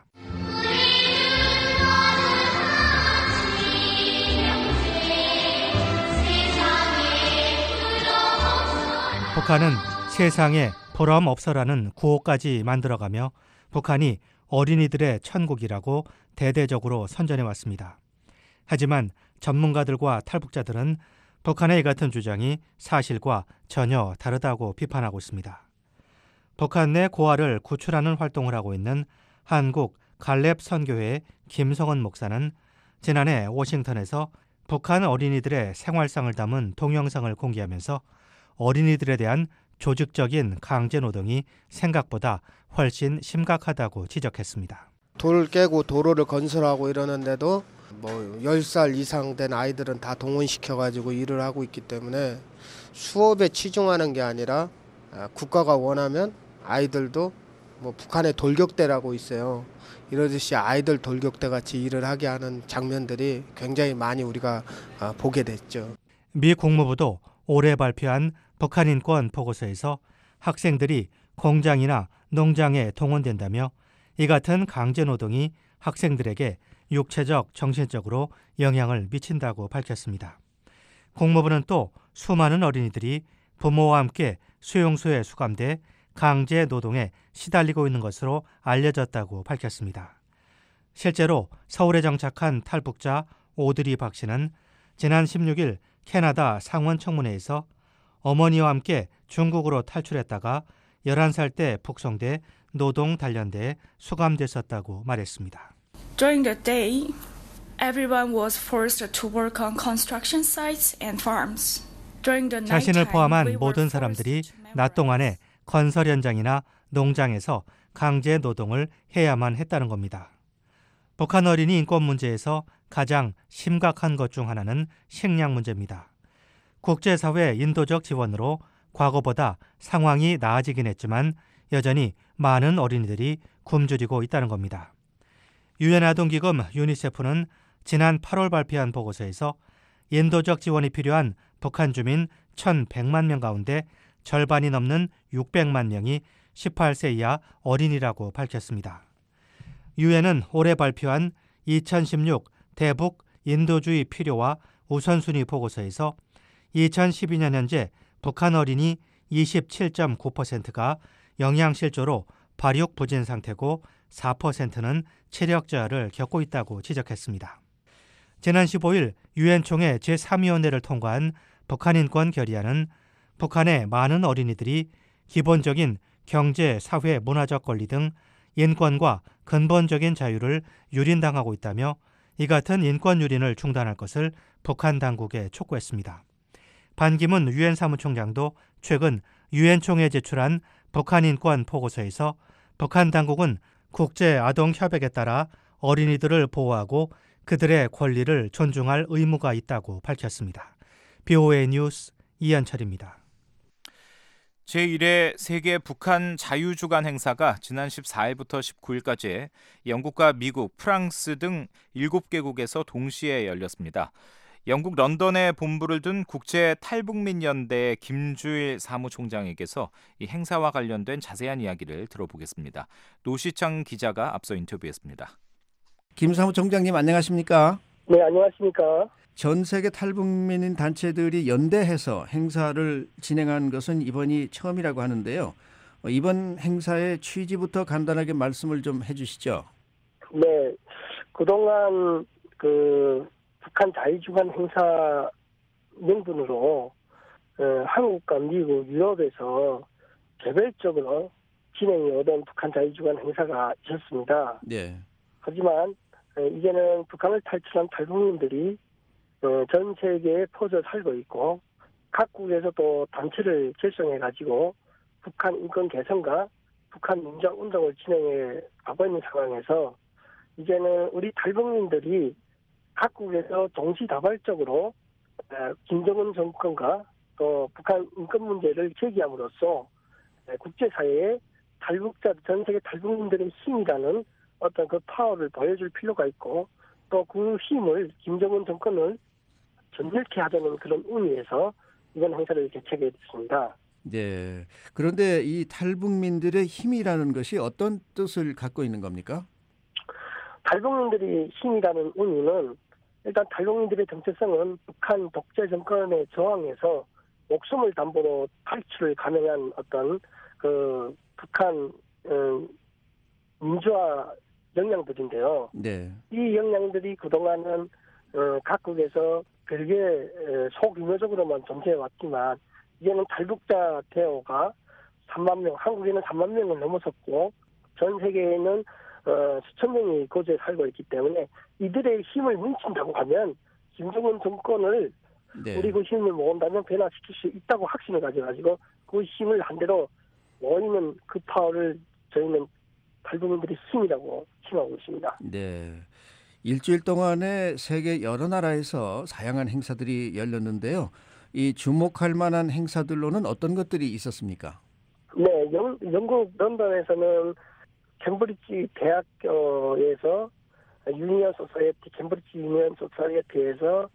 북한은 세상에 보람 없어라는 구호까지 만들어가며 북한이 어린이들의 천국이라고 대대적으로 선전해왔습니다. 하지만 전문가들과 탈북자들은 북한의 이 같은 주장이 사실과 전혀 다르다고 비판하고 있습니다. 북한 내 고아를 구출하는 활동을 하고 있는 한국 갈렙 선교회 김성원 목사는 지난해 워싱턴에서 북한 어린이들의 생활상을 담은 동영상을 공개하면서 어린이들에 대한 조직적인 강제노동이 생각보다 훨씬 심각하다고 지적했습니다. 돌 깨고 도로를 건설하고 이러는데도 10살 이상 된 아이들은 다 동원시켜가지고 일을 하고 있기 때문에 수업에 치중하는 게 아니라 국가가 원하면 아이들도 북한의 돌격대라고 있어요. 이러듯이 아이들 돌격대 같이 일을 하게 하는 장면들이 굉장히 많이 우리가 보게 됐죠. 미 국무부도 올해 발표한 북한 인권 보고서에서 학생들이 공장이나 농장에 동원된다며 이 같은 강제노동이 학생들에게 육체적, 정신적으로 영향을 미친다고 밝혔습니다. 국무부는 또 수많은 어린이들이 부모와 함께 수용소에 수감돼 강제노동에 시달리고 있는 것으로 알려졌다고 밝혔습니다. 실제로 서울에 정착한 탈북자 오드리 박 씨는 지난 16일 캐나다 상원 청문회에서 어머니와 함께 중국으로 탈출했다가 11살 때 북송돼 노동 단련대에 수감됐었다고 말했습니다. During the day, everyone was forced to work on construction sites and farms. During the night 자신을 time, 포함한 we were 모든 사람들이 낮 동안에 건설 현장이나 농장에서 강제 노동을 해야만 했다는 겁니다. 북한 어린이 인권 문제에서 가장 심각한 것 중 하나는 식량 문제입니다. 국제사회 인도적 지원으로 과거보다 상황이 나아지긴 했지만 여전히 많은 어린이들이 굶주리고 있다는 겁니다. 유엔 아동기금 유니세프는 지난 8월 발표한 보고서에서 인도적 지원이 필요한 북한 주민 1,100만 명 가운데 절반이 넘는 600만 명이 18세 이하 어린이라고 밝혔습니다. 유엔은 올해 발표한 2016 대북 인도주의 필요와 우선순위 보고서에서 2012년 현재 북한 어린이 27.9%가 영양실조로 발육부진 상태고 4%는 체력저하를 겪고 있다고 지적했습니다. 지난 15일 유엔 총회 제3위원회를 통과한 북한 인권 결의안은 북한의 많은 어린이들이 기본적인 경제, 사회, 문화적 권리 등 인권과 근본적인 자유를 유린당하고 있다며 이 같은 인권 유린을 중단할 것을 북한 당국에 촉구했습니다. 반기문 유엔 사무총장도 최근 유엔 총회에 제출한 북한 인권 보고서에서 북한 당국은 국제 아동 협약에 따라 어린이들을 보호하고 그들의 권리를 존중할 의무가 있다고 밝혔습니다. BOA 뉴스 이현철입니다. 제1회 세계 북한 자유주간 행사가 지난 14일부터 19일까지 영국과 미국, 프랑스 등 7개국에서 동시에 열렸습니다. 영국 런던에 본부를 둔 국제 탈북민 연대 김주일 사무총장에게서 이 행사와 관련된 자세한 이야기를 들어보겠습니다. 노시창 기자가 앞서 인터뷰했습니다. 김 사무총장님 안녕하십니까? 네, 안녕하십니까? 전 세계 탈북민 단체들이 연대해서 행사를 진행한 것은 이번이 처음이라고 하는데요. 이번 행사의 취지부터 간단하게 말씀을 좀 해주시죠. 네, 그동안 북한 자유주간 행사 명분으로 한국과 미국, 유럽에서 개별적으로 진행이 오던 북한 자유주간 행사가 있었습니다. 네. 하지만 이제는 북한을 탈출한 탈북민들이 전 세계에 퍼져 살고 있고 각국에서 또 단체를 결성해가지고 북한 인권 개선과 북한 민주화 운동을 진행해 가고 있는 상황에서 이제는 우리 탈북민들이 각국에서 동시다발적으로 김정은 정권과 또 북한 인권 문제를 제기함으로써 국제사회에 전 세계 탈북민들의 힘이라는 어떤 그 파워를 보여줄 필요가 있고 또 그 힘을 김정은 정권을 전멸케 하자는 그런 의미에서 이번 행사를 개최하게 됐습니다. 네. 그런데 이 탈북민들의 힘이라는 것이 어떤 뜻을 갖고 있는 겁니까? 탈북민들의 힘이라는 의미는 일단 탈북민들의 정체성은 북한 독재 정권의 저항에서 목숨을 담보로 탈출을 감행한 어떤 그 북한 민주화 역량들인데요. 네. 이 역량들이 그동안은 각국에서 별개 소규모적으로만 존재해 왔지만 이제는 탈북자 대우가 3만 명, 한국에는 3만 명을 넘어섰고 전 세계에는 수천 명이 거주해 살고 있기 때문에 이들의 힘을 뭉친다고 하면 김정은 정권을 네. 우리 그 힘을 모은다면 변화시킬 수 있다고 확신을 가져가지고 그 힘을 한대로 모이는 그 파워를 저희는 탈북민들의 힘이라고 칭하고 있습니다. 네. 일주일 동안에 세계 여러 나라에서 다양한 행사들이 열렸는데요. 이 주목할 만한 행사들로는 어떤 것들이 있었습니까? 네, 영국 런던에서는 캠브리지 대학교에서 유니언 소사이어티, 캠브리지 유니언 소사이어티에서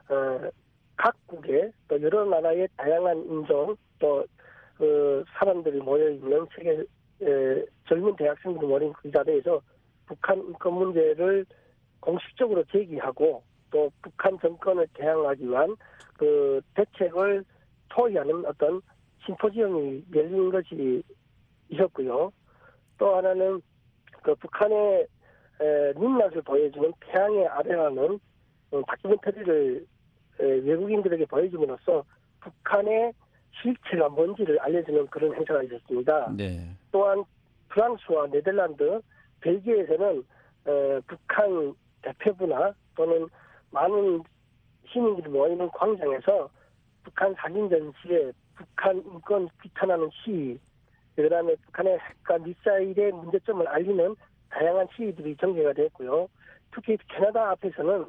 각국의 또 여러 나라의 다양한 인종 또 사람들이 모여 있는 세계 젊은 대학생들이 모인 그 자리에서 북한 인권 문제를 공식적으로 제기하고 또 북한 정권을 대항하기 위한 그 대책을 토의하는 어떤 심포지엄이 열린 것이 있었고요. 또 하나는 그 북한의 민낯을 보여주는 태양의 아래라는 다큐멘터리를 외국인들에게 보여줌으로써 북한의 실체가 뭔지를 알려주는 그런 행사가 있었습니다. 네. 또한 프랑스와 네덜란드, 벨기에에서는 북한 대표부나 또는 많은 시민들이 모이는 광장에서 북한 사진 전시회, 북한 인권 비탄하는 시위, 그다음에 북한의 핵과 미사일의 문제점을 알리는 다양한 시위들이 전개가 됐고요. 특히 캐나다 앞에서는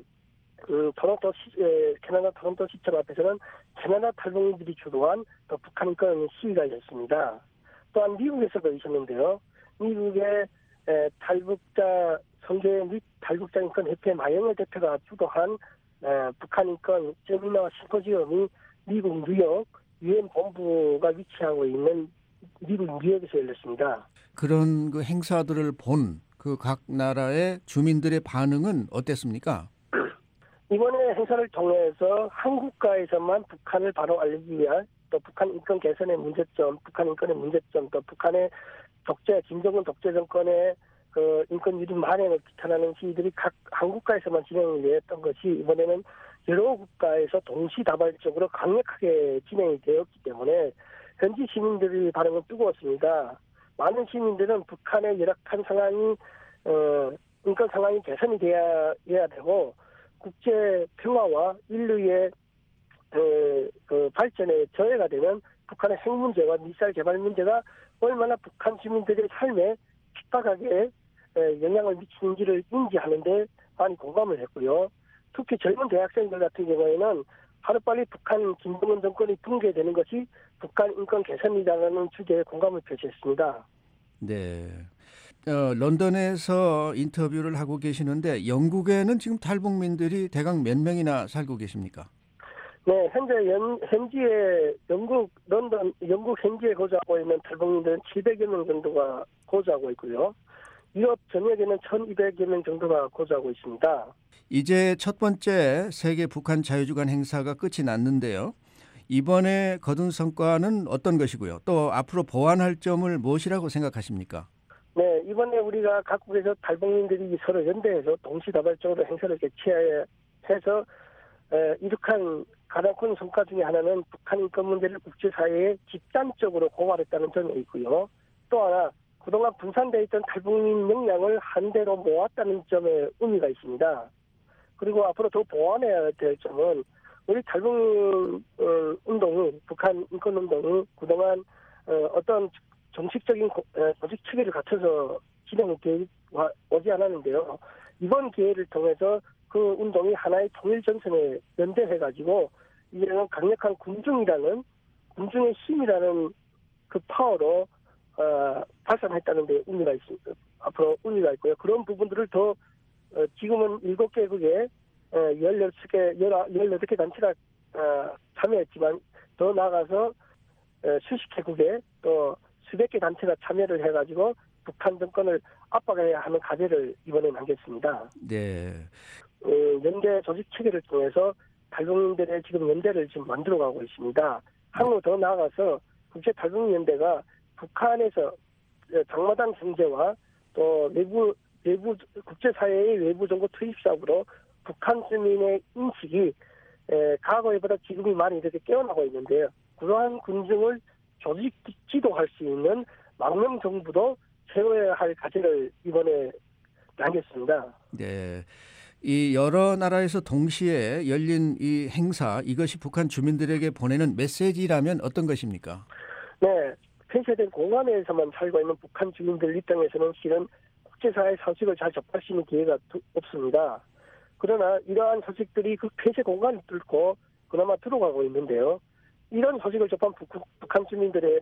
캐나다 토론토 시청 앞에서는 캐나다 탈북민들이 주도한 또 북한 인권 시위가 있었습니다. 또한 미국에서도 있었는데요. 미국의 탈북자 선교 및 탈북자 인권 협회 마영애 대표가 주도한 북한 인권 세미나 심포지엄이 미국 뉴욕 유엔 본부가 위치하고 있는 미국 뉴욕에서 열렸습니다. 그런 그 행사들을 본 그 각 나라의 주민들의 반응은 어땠습니까? 이번에 행사를 통해서 한국가에서만 북한을 바로 알리기 위한 또 북한 인권 개선의 문제점, 북한 인권의 문제점, 또 북한의 김정은 독재 정권의 그 인권 유린 만행을 비탄하는 시위들이 각 한국가에서만 진행이 되었던 것이 이번에는 여러 국가에서 동시다발적으로 강력하게 진행이 되었기 때문에 현지 시민들의 반응은 뜨거웠습니다. 많은 시민들은 북한의 열악한 상황이 인권 상황이 개선이 돼야 되고 국제 평화와 인류의 그 발전에 저해가 되는 북한의 핵 문제와 미사일 개발 문제가 얼마나 북한 주민들의 삶에 핍박하게 영향을 미치는지를 인지하는데 많이 공감을 했고요. 특히 젊은 대학생들 같은 경우에는 하루빨리 북한 김정은 정권이 붕괴되는 것이 북한 인권 개선이라는 주제에 공감을 표시했습니다. 네. 런던에서 인터뷰를 하고 계시는데 영국에는 지금 탈북민들이 대강 몇 명이나 살고 계십니까? 네, 현재 현지에 영국 현지에 거주하고 있는 탈북민들은 700여 명 정도가 거주하고 있고요. 유럽 전역에는 1,200여 명 정도가 거주하고 있습니다. 이제 첫 번째 세계 북한 자유주간 행사가 끝이 났는데요. 이번에 거둔 성과는 어떤 것이고요? 또 앞으로 보완할 점을 무엇이라고 생각하십니까? 네, 이번에 우리가 각국에서 탈북민들이 서로 연대해서 동시다발적으로 행사를 개최해서 이룩한 가장 큰 성과 중에 하나는 북한 인권 문제를 국제사회에 집단적으로 고발했다는 점이 있고요. 또 하나 그동안 분산되어 있던 탈북민 역량을 한 대로 모았다는 점에 의미가 있습니다. 그리고 앞으로 더 보완해야 될 점은 우리 탈북민 운동이, 북한 인권 운동이 그동안 어떤 정식적인 조직 체계를 갖춰서 진행이 오지 않았는데요. 이번 기회를 통해서 그 운동이 하나의 통일 전선에 연대해가지고 이제는 강력한 군중의 힘이라는 그 파워로 발산했다는 데 의미가 있습니다. 앞으로 의미가 있고요. 그런 부분들을 더 지금은 7개국에 18개 단체가 참여했지만 더 나아가서 수십 개국에 또 수백 개 단체가 참여를 해가지고 북한 정권을 압박해야 하는 과제를 이번에 남겼습니다. 네. 연대 조직 체계를 통해서 탈북민들의 지금 연대를 지금 만들어가고 있습니다. 향후 더 나아가서 국제탈북민연대가 북한에서 장마당 경제와 또 외부 국제사회의 외부 정보 투입 사업으로 북한 주민의 인식이 과거에보다 지금이 많이 이렇게 깨어나고 있는데요. 그러한 군중을 조직 지도할 수 있는 망명 정부도 세워야 할 과제를 이번에 남겼습니다. 네. 이 여러 나라에서 동시에 열린 이 행사, 이것이 북한 주민들에게 보내는 메시지라면 어떤 것입니까? 네. 폐쇄된 공간에서만 살고 있는 북한 주민들 입장에서는 실은 국제사회 소식을 잘 접할 수 있는 기회가 없습니다. 그러나 이러한 소식들이 그 폐쇄 공간을 뚫고 그나마 들어가고 있는데요. 이런 소식을 접한 북한 주민들은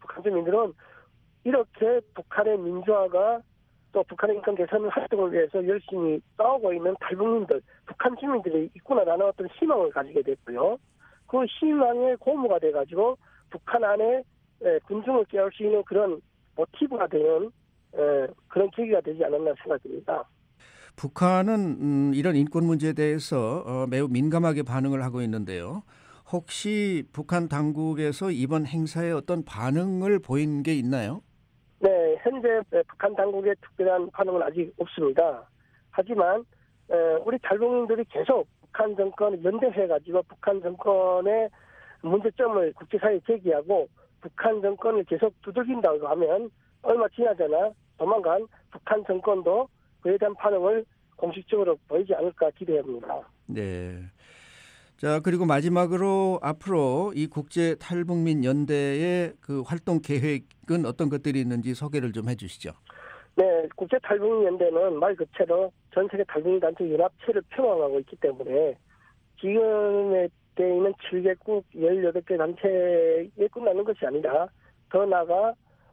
이렇게 북한의 민주화가 또 북한의 인권 개선 활동을 위해서 열심히 싸우고 있는 탈북민들, 북한 주민들이 있구나라는 어떤 희망을 가지게 됐고요. 그 희망의 고무가 돼가지고 북한 안에 군중을 깨울 수 있는 그런 모티브가 되는 그런 계기가 되지 않았나 생각됩니다. 북한은 이런 인권 문제에 대해서 매우 민감하게 반응을 하고 있는데요. 혹시 북한 당국에서 이번 행사에 어떤 반응을 보인 게 있나요? 네, 현재 북한 당국의 특별한 반응은 아직 없습니다. 하지만 우리 탈북민들이 계속 북한 정권을 연대해가지고 북한 정권의 문제점을 국제사회에 제기하고 북한 정권을 계속 두들긴다고 하면 얼마 지나잖아 조만간 북한 정권도 그에 대한 반응을 공식적으로 보이지 않을까 기대합니다. 네. 자, 그리고 마지막으로 앞으로 이 국제 탈북민 연대의 그 활동 계획은 어떤 것들이 있는지 소개를 좀 해주시죠. 네, 국제 탈북민 연대는 말 그대로 전 세계 탈북민 단체 연합체를 표방하고 있기 때문에 지금에 돼 있는 7개국 18개 단체에 끝나는 것이 아니라 더 나아가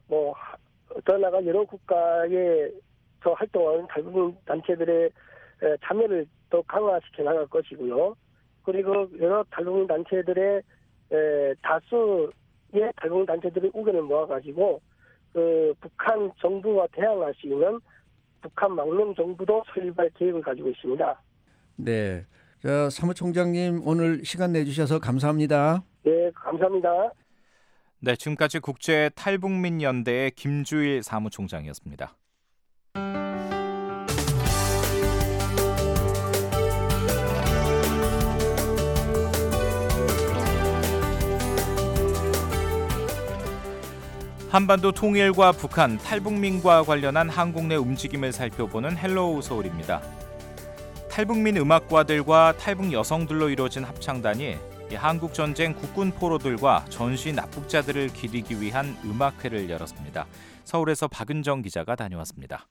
여러 국가에서 활동하는 탈북민 단체들의 참여를 더 강화시켜 나갈 것이고요. 그리고 여러 탈북민 단체들의 다수의 탈북민 단체들의 의견을 모아가지고 그 북한 정부와 대항할 수 있는 북한 망명 정부도 설립할 계획을 가지고 있습니다. 네, 자, 사무총장님 오늘 시간 내주셔서 감사합니다. 네, 감사합니다. 네, 지금까지 국제 탈북민 연대의 김주일 사무총장이었습니다. 한반도 통일과 북한, 탈북민과 관련한 한국 내 움직임을 살펴보는 헬로우 서울입니다. 탈북민 음악가들과 탈북 여성들로 이루어진 합창단이 한국전쟁 국군 포로들과 전시 납북자들을 기리기 위한 음악회를 열었습니다. 서울에서 박은정 기자가 다녀왔습니다.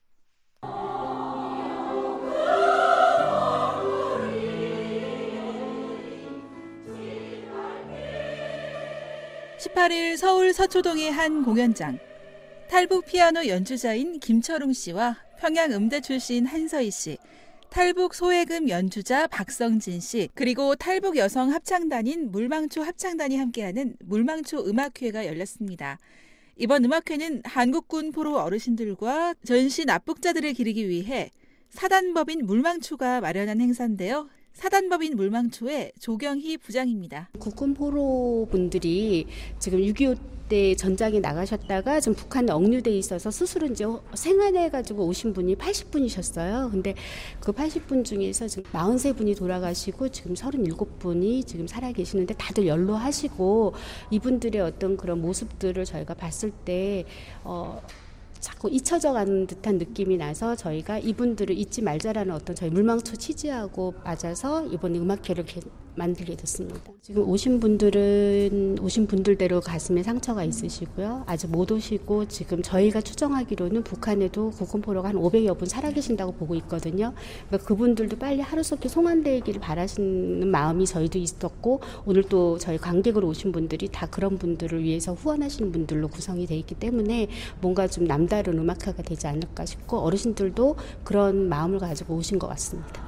18일 서울 서초동의 한 공연장. 탈북 피아노 연주자인 김철웅 씨와 평양 음대 출신 한서희 씨, 탈북 소해금 연주자 박성진 씨, 그리고 탈북 여성 합창단인 물망초 합창단이 함께하는 물망초 음악회가 열렸습니다. 이번 음악회는 한국군 포로 어르신들과 전시 납북자들을 기리기 위해 사단법인 물망초가 마련한 행사인데요. 사단법인 물망초의 조경희 부장입니다. 국군 포로분들이 지금 6.25 때 전장에 나가셨다가 지금 북한에 억류돼 있어서 스스로 이제 생활해가지고 오신 분이 80분이셨어요. 근데 그 80분 중에서 지금 43분이 돌아가시고 지금 37분이 지금 살아계시는데 다들 연로하시고 이분들의 어떤 그런 모습들을 저희가 봤을 때 자꾸 잊혀져 가는 듯한 느낌이 나서 저희가 이분들을 잊지 말자라는 어떤 저희 물망초 취지하고 맞아서 이번에 음악회를 만들게 됐습니다. 지금 오신 분들대로 가슴에 상처가 있으시고요. 아직 못 오시고 지금 저희가 추정하기로는 북한에도 국군포로가 한 500여 분 살아계신다고 보고 있거든요. 그러니까 그분들도 빨리 하루속히 송환되기를 바라시는 마음이 저희도 있었고 오늘 또 저희 관객으로 오신 분들이 다 그런 분들을 위해서 후원하시는 분들로 구성이 돼 있기 때문에 뭔가 좀 남다른 음악회가 되지 않을까 싶고 어르신들도 그런 마음을 가지고 오신 것 같습니다.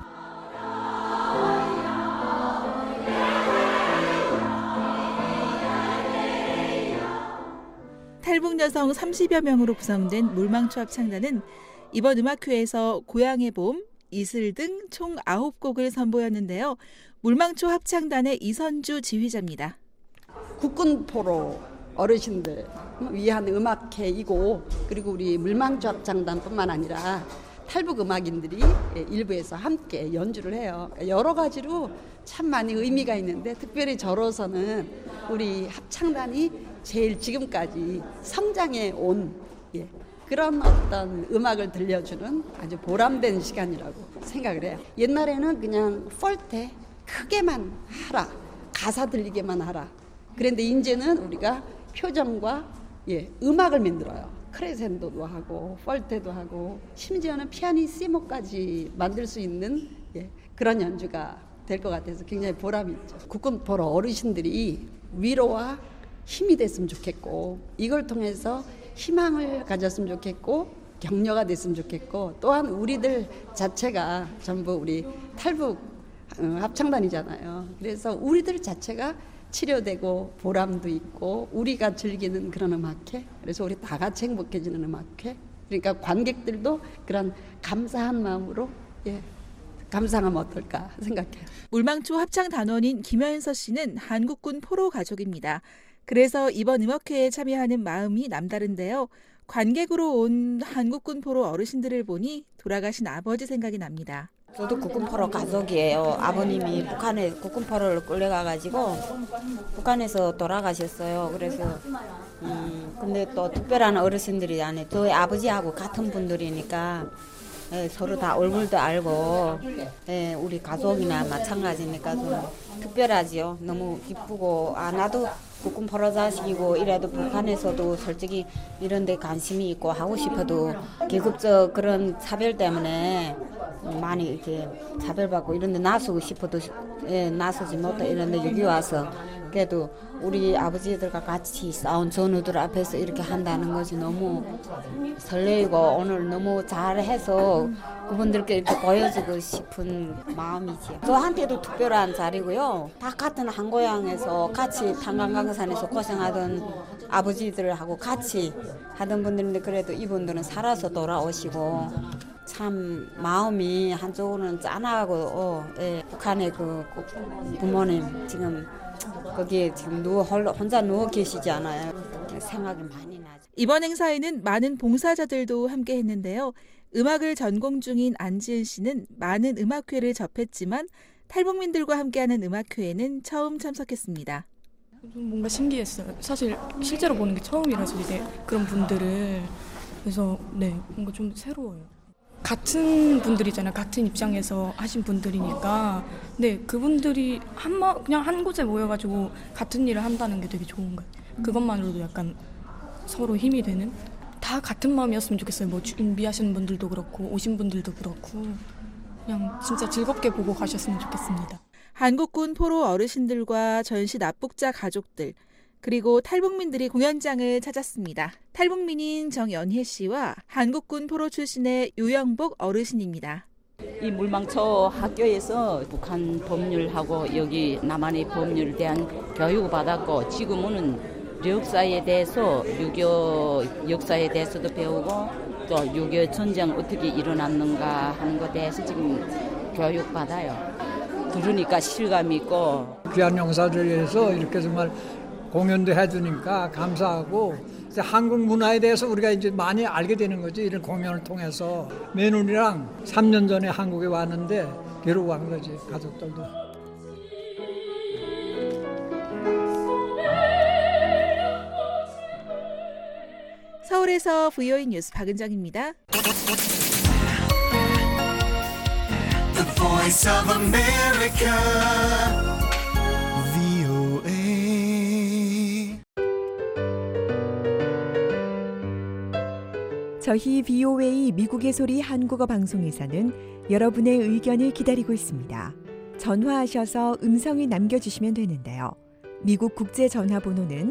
탈북 여성 30여 명으로 구성된 물망초 합창단은 이번 음악회에서 고향의 봄, 이슬 등 총 9곡을 선보였는데요. 물망초 합창단의 이선주 지휘자입니다. 국군포로 어르신들 위한 음악회이고 그리고 우리 물망초 합창단뿐만 아니라 탈북 음악인들이 일부에서 함께 연주를 해요. 여러 가지로 참 많이 의미가 있는데 특별히 저로서는 우리 합창단이 제일 지금까지 성장해 온 그런 어떤 음악을 들려주는 아주 보람된 시간이라고 생각을 해요. 옛날에는 그냥 폴테 크게만 하라, 가사 들리게만 하라. 그런데 이제는 우리가 표정과 음악을 만들어요. 크레센도도 하고 폴테도 하고 심지어는 피아니시모까지 만들 수 있는 그런 연주가 될 것 같아서 굉장히 보람이 있죠. 국군포로 어르신들이 위로와 힘이 됐으면 좋겠고 이걸 통해서 희망을 가졌으면 좋겠고 격려가 됐으면 좋겠고 또한 우리들 자체가 전부 우리 탈북 합창단이잖아요. 그래서 우리들 자체가 치료되고 보람도 있고 우리가 즐기는 그런 음악회 그래서 우리 다 같이 행복해지는 음악회 그러니까 관객들도 그런 감사한 마음으로 감상하면 어떨까 생각해요. 물망초 합창단원인 김현서 씨는 한국군 포로 가족입니다. 그래서 이번 음악회에 참여하는 마음이 남다른데요. 관객으로 온 한국군 포로 어르신들을 보니 돌아가신 아버지 생각이 납니다. 저도 국군포로 가족이에요. 아버님이 북한에 국군포로를 끌려가가지고 북한에서 돌아가셨어요. 그래서 근데 또 특별한 어르신들이 아니 저희 아버지하고 같은 분들이니까 서로 다 얼굴도 알고 우리 가족이나 마찬가지니까 좀 특별하지요. 너무 기쁘고 나도 국군포로 자식이고 이래도 북한에서도 솔직히 이런 데 관심이 있고 하고 싶어도 계급적 그런 차별 때문에 많이 이렇게 차별받고 이런 데 나서고 싶어도 나서지 못해 이런 데 여기 와서 그래도 우리 아버지들과 같이 싸운 전우들 앞에서 이렇게 한다는 것이 너무 설레이고 오늘 너무 잘해서 그분들께 이렇게 보여주고 싶은 마음이지. 저한테도 특별한 자리고요. 다 같은 한 고향에서 같이 탄광강산에서 고생하던 아버지들하고 같이 하던 분들인데 그래도 이분들은 살아서 돌아오시고 참 마음이 한쪽으로는 짠하고 북한의 그 부모님 지금 거기에 지금 혼자 누워 계시지 않아요. 생각이 많이 나죠. 이번 행사에는 많은 봉사자들도 함께 했는데요. 음악을 전공 중인 안지은 씨는 많은 음악회를 접했지만 탈북민들과 함께하는 음악회에는 처음 참석했습니다. 뭔가 신기했어요. 사실 실제로 보는 게 처음이라서 이제 그런 분들을 그래서 뭔가 좀 새로워요. 같은 분들이잖아요. 같은 입장에서 하신 분들이니까 그분들이 그냥 한 곳에 모여가지고 같은 일을 한다는 게 되게 좋은 거예요. 그것만으로도 약간 서로 힘이 되는 다 같은 마음이었으면 좋겠어요. 뭐 준비하시는 분들도 그렇고 오신 분들도 그렇고 그냥 진짜 즐겁게 보고 가셨으면 좋겠습니다. 한국군 포로 어르신들과 전시 납북자 가족들 그리고 탈북민들이 공연장을 찾았습니다. 탈북민인 정연혜 씨와 한국군 포로 출신의 유영복 어르신입니다. 이 물망초 학교에서 북한 법률하고 여기 남한의 법률에 대한 교육을 받았고 지금은 역사에 대해서 6.25 역사에 대해서도 배우고 또 6.25 전쟁 어떻게 일어났는가 하는 것에 대해서 지금 교육받아요. 들으니까 실감이 있고 귀한 영사를 위해서 이렇게 정말 공연도 해주니까 감사하고 한국 문화에 대해서 우리가 이제 많이 알게 되는 거지 이런 공연을 통해서 며느리랑 3년 전에 한국에 왔는데 괴로워 한 거지 가족들도. 서울의 서울에서 VOA 뉴스 박은정입니다. The Voice of America, VOA. 저희 VOA 미국의 소리 한국어 방송에서는 여러분의 의견을 기다리고 있습니다. 전화하셔서 음성을 남겨주시면 되는데요. 미국 국제 전화번호는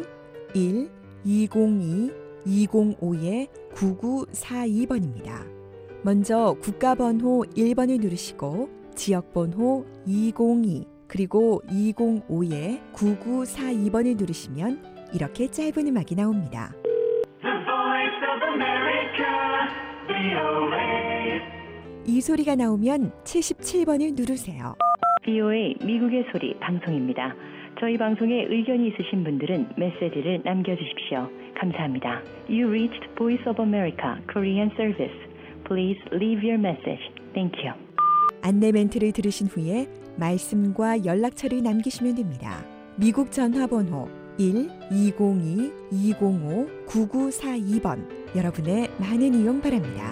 1-202-205-9942번입니다. 먼저 국가번호 1번을 누르시고 지역번호 202 그리고 205-9942번을 누르시면 이렇게 짧은 음악이 나옵니다. 이 소리가 나오면 77번을 누르세요. VOA 미국의 소리 방송입니다. 저희 방송에 의견이 있으신 분들은 메시지를 남겨주십시오. 감사합니다. You reached Voice of America Korean Service. Please leave your message. Thank you. 안내 멘트를 들으신 후에 말씀과 연락처를 남기시면 됩니다. 미국 전화번호 1-202-205-9942번 여러분의 많은 이용 바랍니다.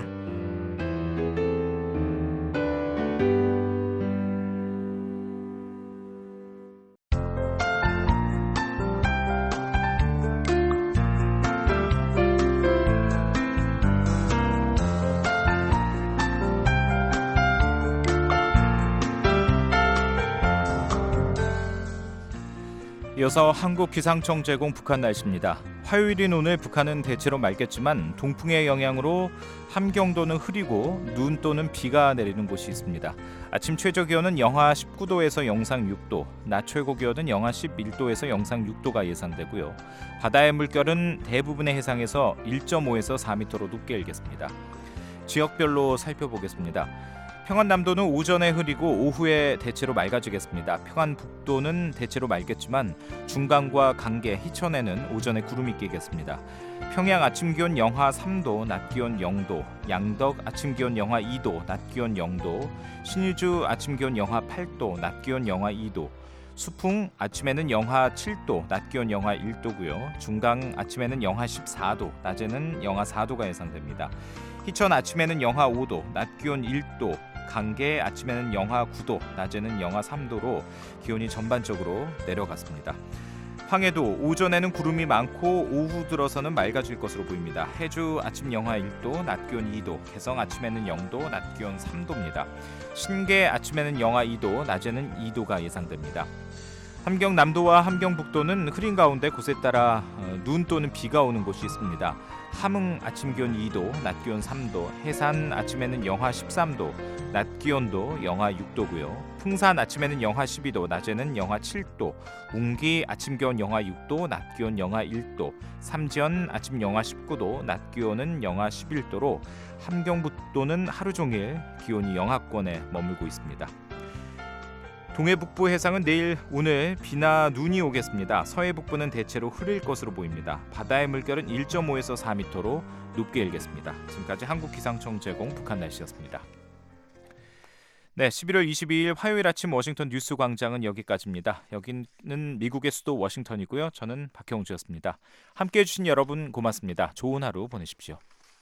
이어서 한국기상청 제공 북한 날씨입니다. 화요일인 오늘 북한은 대체로 맑겠지만 동풍의 영향으로 함경도는 흐리고 눈 또는 비가 내리는 곳이 있습니다. 아침 최저기온은 영하 19도에서 영상 6도, 낮 최고기온은 영하 11도에서 영상 6도가 예상되고요. 바다의 물결은 대부분의 해상에서 1.5에서 4m로 높게 일겠습니다. 지역별로 살펴보겠습니다. 평안남도는 오전에 흐리고 오후에 대체로 맑아지겠습니다. 평안북도는 대체로 맑겠지만 중강과 강계, 희천에는 오전에 구름이 끼겠습니다. 평양 아침 기온 영하 3도, 낮 기온 0도, 양덕 아침 기온 영하 2도, 낮 기온 0도, 신의주 아침 기온 영하 8도, 낮 기온 영하 2도, 수풍 아침에는 영하 7도, 낮 기온 영하 1도고요. 중강 아침에는 영하 14도, 낮에는 영하 4도가 예상됩니다. 희천 아침에는 영하 5도, 낮 기온 1도, 강계 아침에는 영하 9도, 낮에는 영하 3도로 기온이 전반적으로 내려갔습니다. 황해도 오전에는 구름이 많고 오후 들어서는 맑아질 것으로 보입니다. 해주 아침 영하 1도, 낮 기온 2도, 개성 아침에는 0도, 낮 기온 3도입니다. 신계 아침에는 영하 2도, 낮에는 2도가 예상됩니다. 함경 남도와 함경 북도는 흐린 가운데 곳에 따라 눈 또는 비가 오는 곳이 있습니다. 함흥 아침 기온 2도, 낮 기온 3도, 해산 아침에는 영하 13도, 낮 기온도 영하 6도고요. 풍산 아침에는 영하 12도, 낮에는 영하 7도, 웅기 아침 기온 영하 6도, 낮 기온 영하 1도, 삼지연 아침 영하 19도, 낮 기온은 영하 11도로 함경북도는 하루 종일 기온이 영하권에 머물고 있습니다. 동해북부 해상은 내일 오늘 비나 눈이 오겠습니다. 서해북부는 대체로 흐릴 것으로 보입니다. 바다의 물결은 1.5에서 4m로 높게 일겠습니다. 지금까지 한국기상청 제공 북한 날씨였습니다. 네, 11월 22일 화요일 아침 워싱턴 뉴스 광장은 여기까지입니다. 여기는 미국의 수도 워싱턴이고요. 저는 박형주였습니다. 함께해 주신 여러분 고맙습니다. 좋은 하루 보내십시오.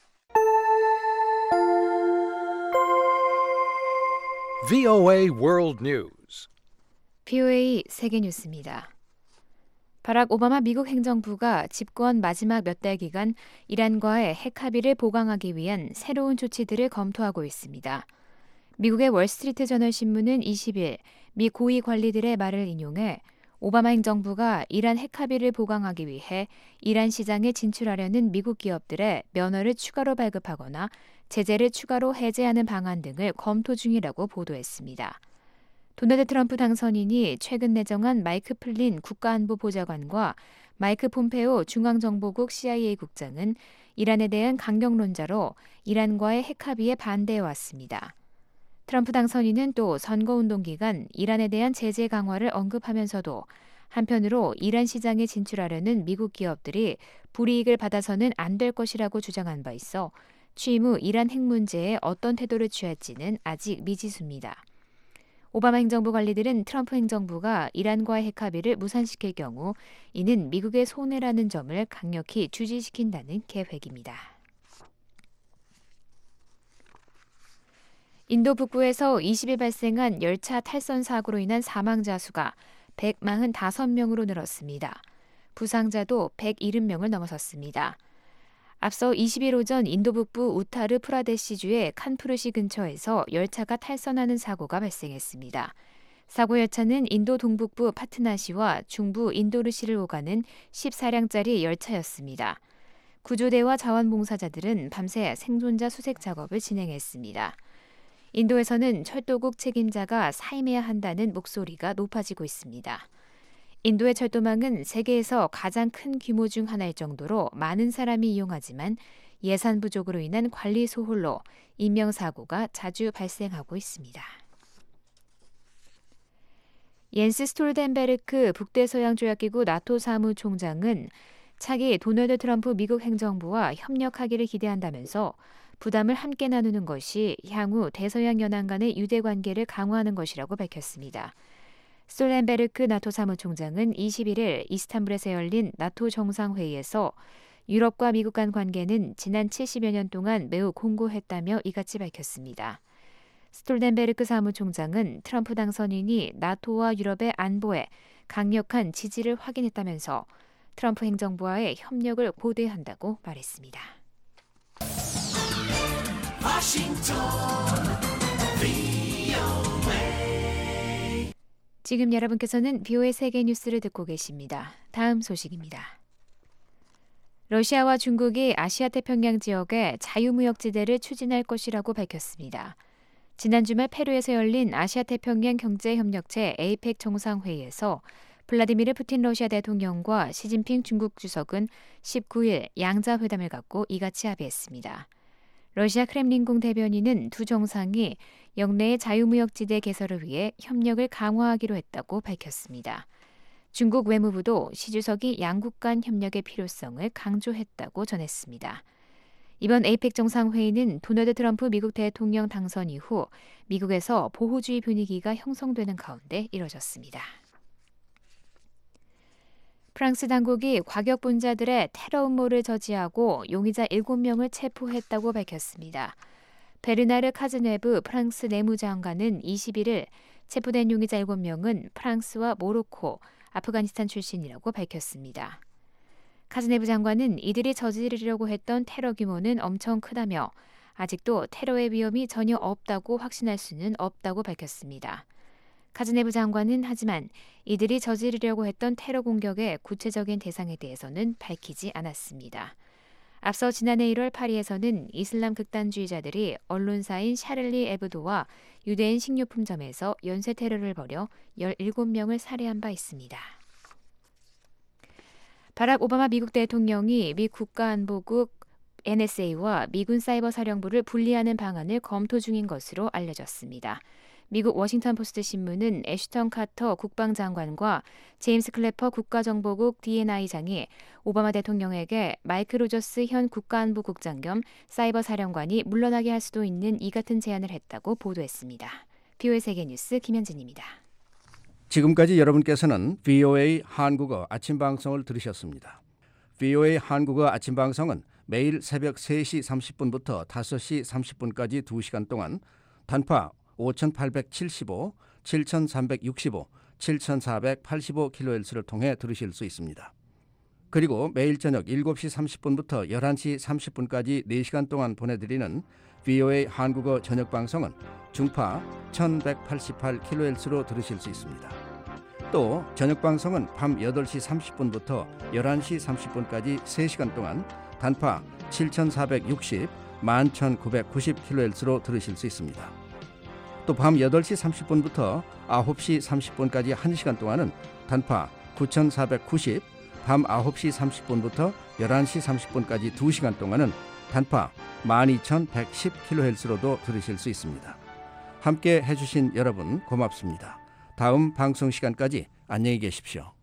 VOA World News. VOA 세계뉴스입니다. 바락 오바마 미국 행정부가 집권 마지막 몇 달 기간 이란과의 핵 합의를 보강하기 위한 새로운 조치들을 검토하고 있습니다. 미국의 월스트리트 저널 신문은 20일 미 고위 관리들의 말을 인용해 오바마 행정부가 이란 핵 합의를 보강하기 위해 이란 시장에 진출하려는 미국 기업들의 면허를 추가로 발급하거나 제재를 추가로 해제하는 방안 등을 검토 중이라고 보도했습니다. 도널드 트럼프 당선인이 최근 내정한 마이크 플린 국가안보보좌관과 마이크 폼페오 중앙정보국 CIA 국장은 이란에 대한 강경론자로 이란과의 핵 합의에 반대해왔습니다. 트럼프 당선인은 또 선거운동 기간 이란에 대한 제재 강화를 언급하면서도 한편으로 이란 시장에 진출하려는 미국 기업들이 불이익을 받아서는 안 될 것이라고 주장한 바 있어 취임 후 이란 핵 문제에 어떤 태도를 취할지는 아직 미지수입니다. 오바마 행정부 관리들은 트럼프 행정부가 이란과의 핵 합의를 무산시킬 경우 이는 미국의 손해라는 점을 강력히 주지시킨다는 계획입니다. 인도 북부에서 20일 발생한 열차 탈선 사고로 인한 사망자 수가 145명으로 늘었습니다. 부상자도 170명을 넘어섰습니다. 앞서 20일 오전 인도 북부 우타르 프라데시주의 칸푸르시 근처에서 열차가 탈선하는 사고가 발생했습니다. 사고 열차는 인도 동북부 파트나시와 중부 인도르시를 오가는 14량짜리 열차였습니다. 구조대와 자원봉사자들은 밤새 생존자 수색 작업을 진행했습니다. 인도에서는 철도국 책임자가 사임해야 한다는 목소리가 높아지고 있습니다. 인도의 철도망은 세계에서 가장 큰 규모 중 하나일 정도로 많은 사람이 이용하지만 예산 부족으로 인한 관리 소홀로 인명사고가 자주 발생하고 있습니다. 옌스 스톨텐베르크 북대서양조약기구 나토 사무총장은 차기 도널드 트럼프 미국 행정부와 협력하기를 기대한다면서 부담을 함께 나누는 것이 향후 대서양 연안 간의 유대 관계를 강화하는 것이라고 밝혔습니다. 스톨텐베르크 나토 사무총장은 21일 이스탄불에서 열린 나토 정상회의에서 유럽과 미국 간 관계는 지난 70여 년 동안 매우 공고했다며 이같이 밝혔습니다. 스톨텐베르크 사무총장은 트럼프 당선인이 나토와 유럽의 안보에 강력한 지지를 확인했다면서 트럼프 행정부와의 협력을 고대한다고 말했습니다. 지금 여러분께서는 VOA 세계 뉴스를 듣고 계십니다. 다음 소식입니다. 러시아와 중국이 아시아 태평양 지역에 자유무역지대를 추진할 것이라고 밝혔습니다. 지난 주말 페루에서 열린 아시아 태평양 경제협력체 APEC 정상회의에서 블라디미르 푸틴 러시아 대통령과 시진핑 중국 주석은 19일 양자회담을 갖고 이같이 합의했습니다. 러시아 크렘린궁 대변인은 두 정상이 영내의 자유무역지대 개설을 위해 협력을 강화하기로 했다고 밝혔습니다. 중국 외무부도 시 주석이 양국 간 협력의 필요성을 강조했다고 전했습니다. 이번 APEC 정상회의는 도널드 트럼프 미국 대통령 당선 이후 미국에서 보호주의 분위기가 형성되는 가운데 이뤄졌습니다. 프랑스 당국이 과격분자들의 테러 음모를 저지하고 용의자 7명을 체포했다고 밝혔습니다. 베르나르 카즈네브 프랑스 내무장관은 21일 체포된 용의자 7명은 프랑스와 모로코, 아프가니스탄 출신이라고 밝혔습니다. 카즈네브 장관은 이들이 저지르려고 했던 테러 규모는 엄청 크다며 아직도 테러의 위험이 전혀 없다고 확신할 수는 없다고 밝혔습니다. 카즈네브 장관은 하지만 이들이 저지르려고 했던 테러 공격의 구체적인 대상에 대해서는 밝히지 않았습니다. 앞서 지난해 1월 파리에서는 이슬람 극단주의자들이 언론사인 샤를리 에브도와 유대인 식료품점에서 연쇄 테러를 벌여 17명을 살해한 바 있습니다. 바락 오바마 미국 대통령이 미 국가안보국 NSA와 미군 사이버사령부를 분리하는 방안을 검토 중인 것으로 알려졌습니다. 미국 워싱턴 포스트 신문은 애슈턴 카터 국방장관과 제임스 클래퍼 국가정보국 DNI장이 오바마 대통령에게 마이크 로저스 현 국가안보국장 겸 사이버사령관이 물러나게 할 수도 있는 이 같은 제안을 했다고 보도했습니다. VOA 세계뉴스 김현진입니다. 지금까지 여러분께서는 VOA 한국어 아침 방송을 들으셨습니다. VOA 한국어 아침 방송은 매일 새벽 3시 30분부터 5시 30분까지 2시간 동안 단파 5,875, 7,365, 7,485kHz를 통해 들으실 수 있습니다. 그리고 매일 저녁 7시 30분부터 11시 30분까지 4시간 동안 보내드리는 VOA 한국어 저녁 방송은 중파 1188kHz로 들으실 수 있습니다. 또 저녁 방송은 밤 8시 30분부터 11시 30분까지 3시간 동안 단파 7460, 11990kHz로 들으실 수 있습니다. 또 밤 8시 30분부터 9시 30분까지 1시간 동안은 단파 9490, 밤 9시 30분부터 11시 30분까지 2시간 동안은 단파 12110kHz로도 들으실 수 있습니다. 함께 해주신 여러분 고맙습니다. 다음 방송 시간까지 안녕히 계십시오.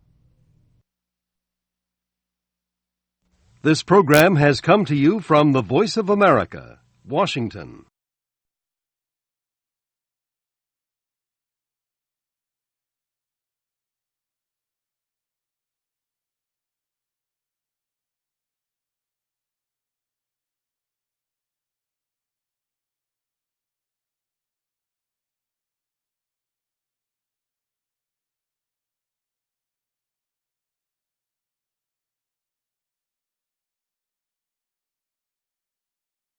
This program has come to you from the Voice of America, Washington.